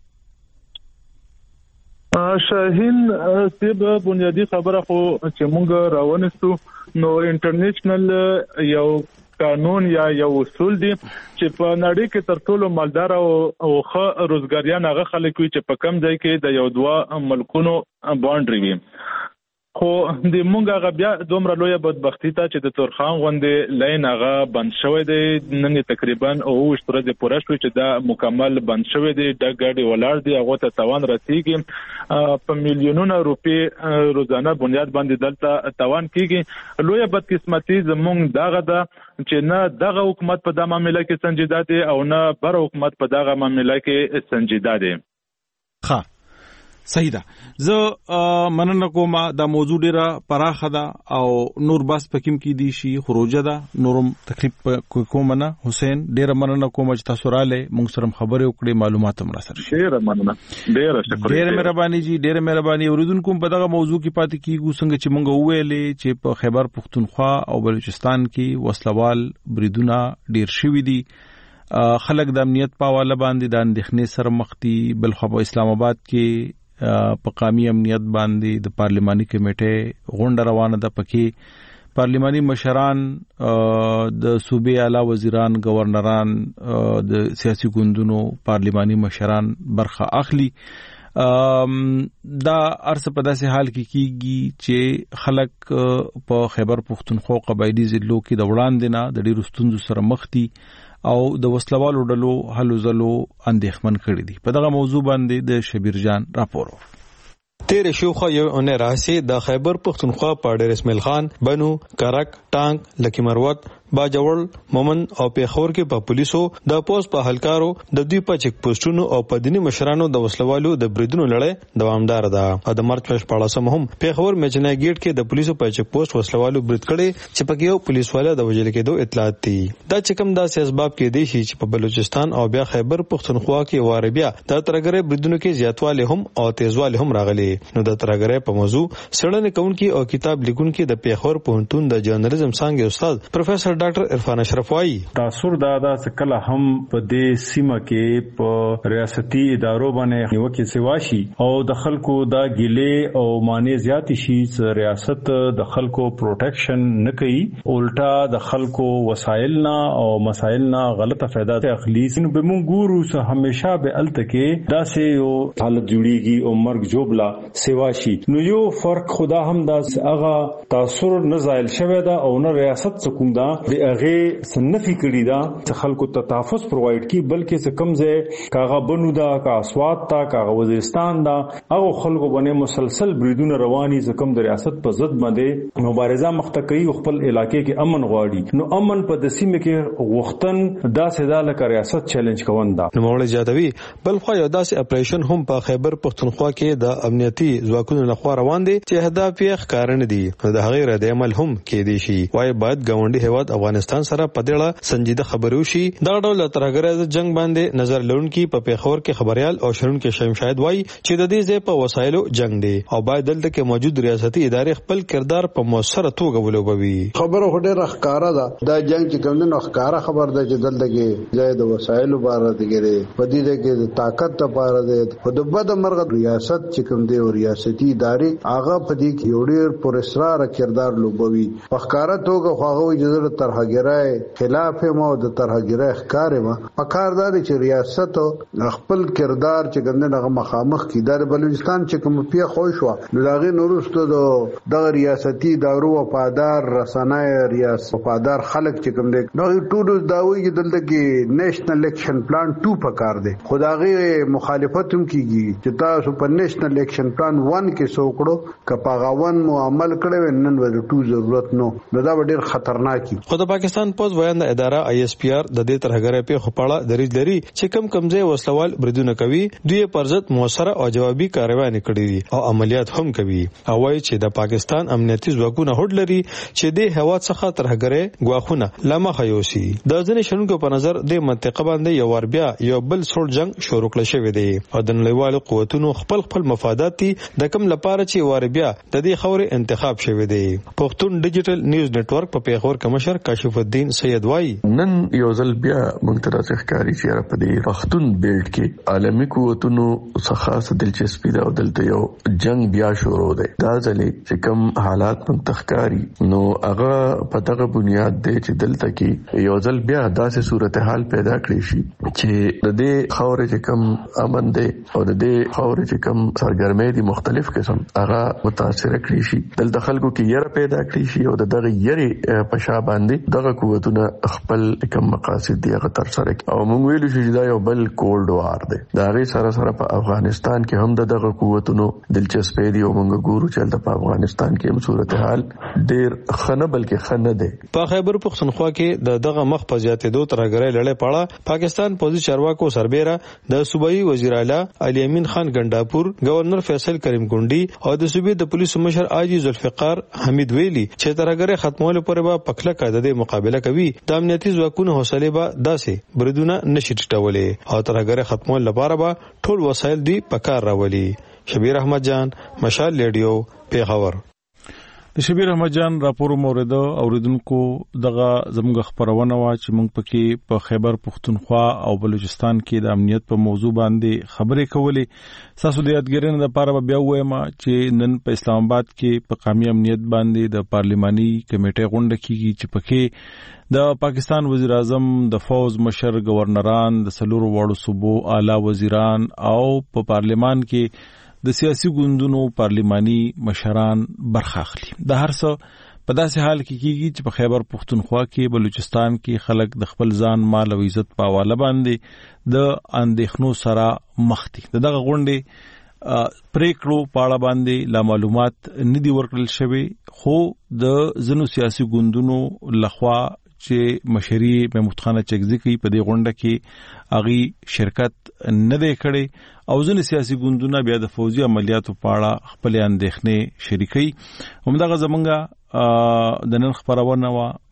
شاهین سیب بنیادی خبره خو چې مونږ راونستو نو انټرنیشنل یو قانون یا یو اصول دي چې په نړۍ کې تر ټولو مالدار او ښه روزګاریان هغه خلک وي چې په کم ځای کې د یو دوه ملکونو باونډري وي. خو د مونږ هغه بیا دومره لویه بدبختی ته چې د تورخان غوندې لاین هغه بند شوی دی. نن تقریبا اووه ورځې پوره شوې چې دا مکمل بند شوی دی، ډک ګاډي ولاړ دي، هغه ته تاوان رسیږي، په میلیونونو روپۍ روزانه بنیاد باندې دلته تاوان کیږي. لویه بدقسمتي زمونږ دغه ده چې نه دغه حکومت په دا معاملې کې سنجیده دی او نه بر حکومت په دغه معاملې کې سنجیده دی. ښه صحیح ده. زه مننه کوم، دا موضوع ډیره پراخه ده او نور بس پکیم کې دي شي خروجه ده، نورم تکلیف کوم نه. حسین ډیره مننه کوم چې تاسو رااله موږ سره خبرې وکړې، معلومات هم را سره شي. ډیره مننه، ډیره شکر، ډیره مهرباني جی، ډیره مهرباني. اوریدونکو په دغه موضوع کې پاتې کیږو څنګه چې موږ وویلې چې په خیبر پختونخوا او بلوچستان کې وسلوال بریدونه ډیر شوي دي. خلک د امنیت په حواله باندې د اندېښنې سره مخ دي. بل خو په اسلام آباد کې په قومي امنیت باندې د پارلماني کمیټې غونډه روانه ده، پکې پارلماني مشران، د صوبې اعلی وزیران، گورنران، د سیاسي ګوندونو پارلماني مشران برخه اخلي. دا ارس په داسې حال کې کیږي چې خلک په خیبر پختونخوا قبایلی ضلعو کې د وړاندې نه د ډیرو ستونزو سره مخ دي او د وسلوالو ډلو هلو ځلو اندېښمن کړي دي. په دغه موضوع باندې د شبیر جان راپور. تیر شوخه یو اونې راځي د خیبر پختونخوا په ډېر اسماعیل خان، بنو، کرک، ټانک، لکی مروت، باجوړ، مومن او پیښور کې په پولیسو د پوس په هلکارو د دوی په چک پوسټونو او په دینی مشرانو د وسلوالو د بریدونو لړۍ دوامدار ده. د مارچ په شپاړسمه هم پیښور میچنای گیټ کې د پولیسو په چک پوسټ وسلوالو برید کړي چې پکې یو پولیس والا د وژل کېدو اطلاعات دي. دا چې کوم داسې اسباب کې دي چې په بلوچستان او بیا خیبر پختونخوا کې واربیا د ترګرې بریدونو کې زیاتوالی هم او تیزوالی هم راغلي. نو د ترګرې په موضوع سړنه کوونکی او کتاب لیکونکي د پیښور پوهنتون د جرنالیزم څانګې استاد پروفیسور ډاکټر عرفان اشرف وايي تاثر دا دا کله هم په دې سیمه کې په ریاستي ادارو باندې یو کې سواشي او د خلکو دا ګیلې او معنی زیات شي چې ریاست د خلکو پروټیکشن نه کوي، الټا د خلکو وسایل نه او مسایل نه غلطه فائدہ اخلي. نو به مونږ ګورو چې همیشه به التکه دا سه یو حالت جوړیږي او مرګ جوبلا سواشي. نو یو فرق خدا هم دا هغه تاثر نه زایل شوی دا او نه ریاست څخه دا د هغه سنفي کړی دا چې خلکو ته تحفظ پرووایډ کی، بلکې څه کم ځای کاغه بنو دا کا اسوات تا کاغه وزیرستان دا او خلکو باندې مسلسل بریدونه رواني چې کم د ریاست په ضد باندې مبارزه مخته کوي، خپل علاقې کې امن غواړي. نو امن په د سیمه کې وختن دا سدا لکه ریاست چیلنج کوون دا نو مولوی زیاتوي. بل خو یو داسې اپریشن هم په خیبر پختونخوا کې د امنیتي ځواکونو لخوا روان دي چې هدف یې ښکارن دي، د هغې رد عمل هم کې دي شي. وايي باید ګاونډي هیواد افغانستان سره په دې سنجیده خبرو شي. دا ډول ترګره جنگ باندې نظر لرونکي په پیښور کې خبريال او شرونکو شیم شاهد وایي چې د دې ځای په وسایلو جنگ دی او باید دلته کې موجود ریاستي ادارې خپل کردار په موثره توګه ولوبوي. خبره هډه ښکارا ده دا جنگ چې کوم نه ښکارا خبر ده چې دلته کې ځای د وسایلو بار دیګره په دې کې د طاقت لپاره ده په د بد مرغ ریاست چې کوم دی او ریاستي ادارې هغه په دې کې یو ډېر پر اصرار کردار لوبوي. په ښکارا توګه خواغه اجازه ترهګرای خلاف مو د ترهګرای ښکارې ما پکاردار چې ریاست خپل کردار چې ګندنه مخامخ کی د بلوچستان چې کوم پیه خوښ و نو داغه نورستو د ریاستي ادارو وفادار رسنای ریاست وفادار خلک چې کوم دی نو ټول داوی چې دلته کې نېشنل الیکشن پلان ټو پکار دی، خدای مخالفت هم کیږي چې تاسو په نېشنل الیکشن پلان ون کې سوکړو کپاغاون مو عمل کړو نن ور ټو ضرورت نو دا ډېر خطرناک. خو د پاکستان پوز ویان د اداره آی اس پی آر د دې ترهګرۍ په خپاړه دریځ لري چې کم کمزې وسلوال بریدونه کوي دوی پر ضد موثره او جوابي کاروایی کړې دي او عملیات هم کوي او وايي چې د پاکستان امنیتي ځواکونه هوډ لري چې د هوا څخه ترهګرۍ غواخونه لمخه یوسي د ځینې شنونکو په نظر د منطقه باندې یو ور بیا یو بل سوړ جنگ شروع کړل شوی دی او د نړیوالو قوتونو خپل خپل مفادات دي د کوم لپاره چې ور بیا د دې خوري انتخاب شوی دی پښتون ډیجیټل نیوز نتورک په پیغور کمشر کاشف الدین سید وای نن یو ځل بیا موږ ته ښکاری چې په دې پښتون بیلټ کې عالمي قوتونو څخه دلچسپي ده او دلته یو جنگ بیا شروع دی دا ځلې چې کوم حالات منتخکاری نو هغه په دغه بنیاد دی چې دلته کې یو ځل بیا داسې صورتحال پیدا کړی شي چې د دې خاورې چې کوم امن دی او د دې خاورې چې کوم سرګرمۍ دي مختلف قسم هغه متاثر کړی شي دلته خلکو کې یره پیدا کړی شي او دغه یری په شا باندې دغه قوتونه خپل کوم مقاصد دی هغه تر سره او موږ ویل شو چې دا یو بل کولډ وار دی دا غي سره سره په افغانستان کې هم دغه قوتونو دلچسپي دی او موږ ګورو چې په افغانستان کې هم صورتحال ډیر خنه بلکې خنه دی په خیبر پختونخوا کې د دغه مخ په زیاتېدو ترهګرۍ لړۍ پاړه پاکستان پوزي چارواکو سربېره د صوبایي وزیر اعلی علي امین خان ګنداپور گورنر فیصل کریم ګونډي او د صوبې د پولیسو مشر آجي ذوالفقار حمید ویلي چې ترهګرۍ ختمولو پورې به پخله قاعده د مقابله کوي د امنیتي ځواکونو حوصله به داسې بریدونه نشي ټټولې او ترهګرۍ ختمول لپاره به ټول وسایل دی پکار راولي شبیر احمد جان مشال ریډیو پیښور د شبیر احمد جان راپور مورید اوریدونکو دغه زموږ خبرونه وا چې موږ پکې په خیبر پختونخوا او بلوچستان کې د امنیت په موضوع باندې خبرې کولې تاسو د یادګارۍ لپاره بیا وایم چې نن په اسلام آباد کې په قومي امنیت باندې د پارلماني کمیټې غونډه کیږي چې پکې د پاکستان وزیر اعظم د فوز مشر گورنران د سلور وړو صوبو اعلی وزیران او په پارلمان کې د سیاسي ګوندونو پارلماني مشران برخه اخلي د هر څه په داسې حال کې کیږي چې په خیبر پختونخوا کې بلوچستان کې خلک د خپل ځان مال او عزت په حواله باندې د اندېښنو سره مخ دي دغه غونډې پریکړو په اړه باندې لا معلومات ندي ورکړل شوی خو د ځینو سیاسي ګوندونو لخوا چې مشري محمود خان چکزي کوي په دې غونډه کې اغي شرکت نه دی کړی او ځینې سیاسي ګوندونه بیا د فوزي عملیاتو په اړه خپل اندېښنې شریکي همدغه زمونږه د نن خبرونه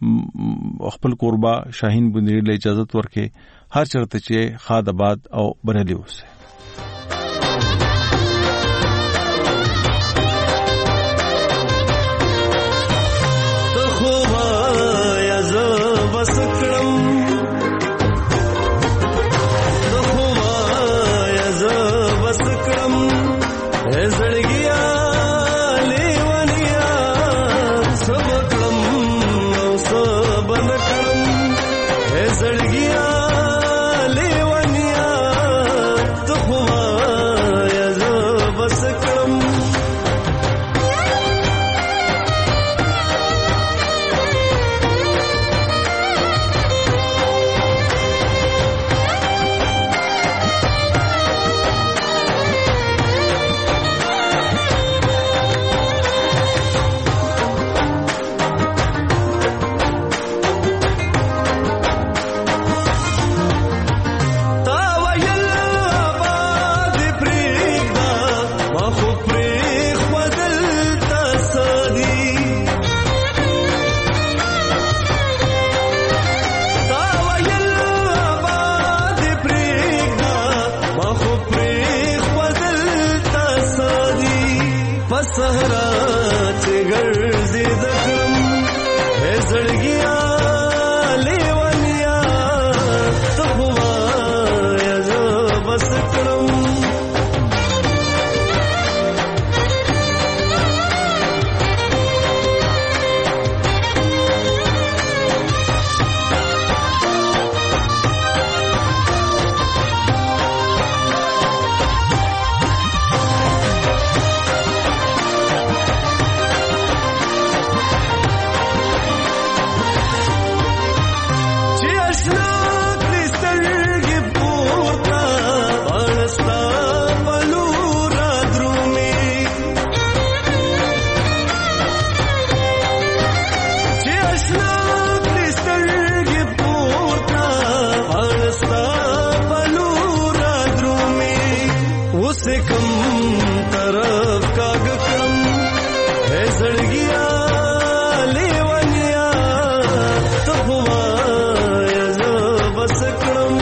وا خپل قربا شاهین بنيري له اجازه ورکې هر چرته چې خاد آباد او بریلی اوسه کم طرف کاغ کم ہے زړګیا لیونیا ته وای زه بس کړم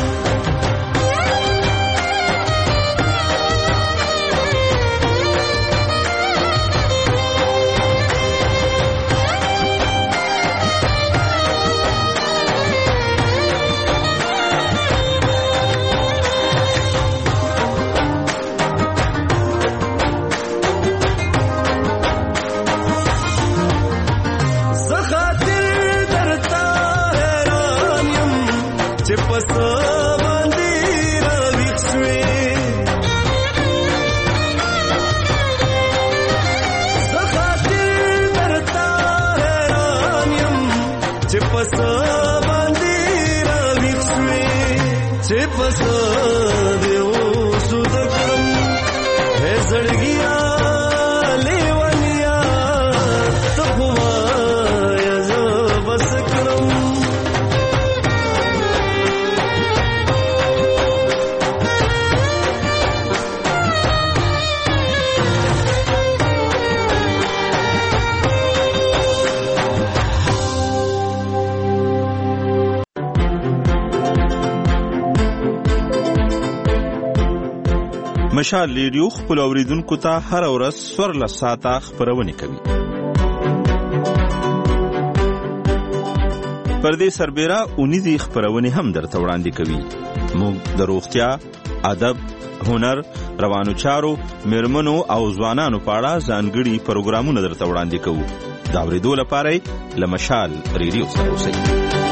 مشال ریډیو خپل اوریدونکو ته هر ورځ څوارلس ساعته خبرونه کوي. پر دې سربېره اونیزي خبرونه هم درته وړاندې کوي. موږ د روغتیا، ادب، هنر، روانو چارو، میرمنو او ځوانانو په اړه ځانګړي پروګرامونه درته وړاندې کوو. دا اورېدو لپاره له مشال ریډیو سره اوسئ.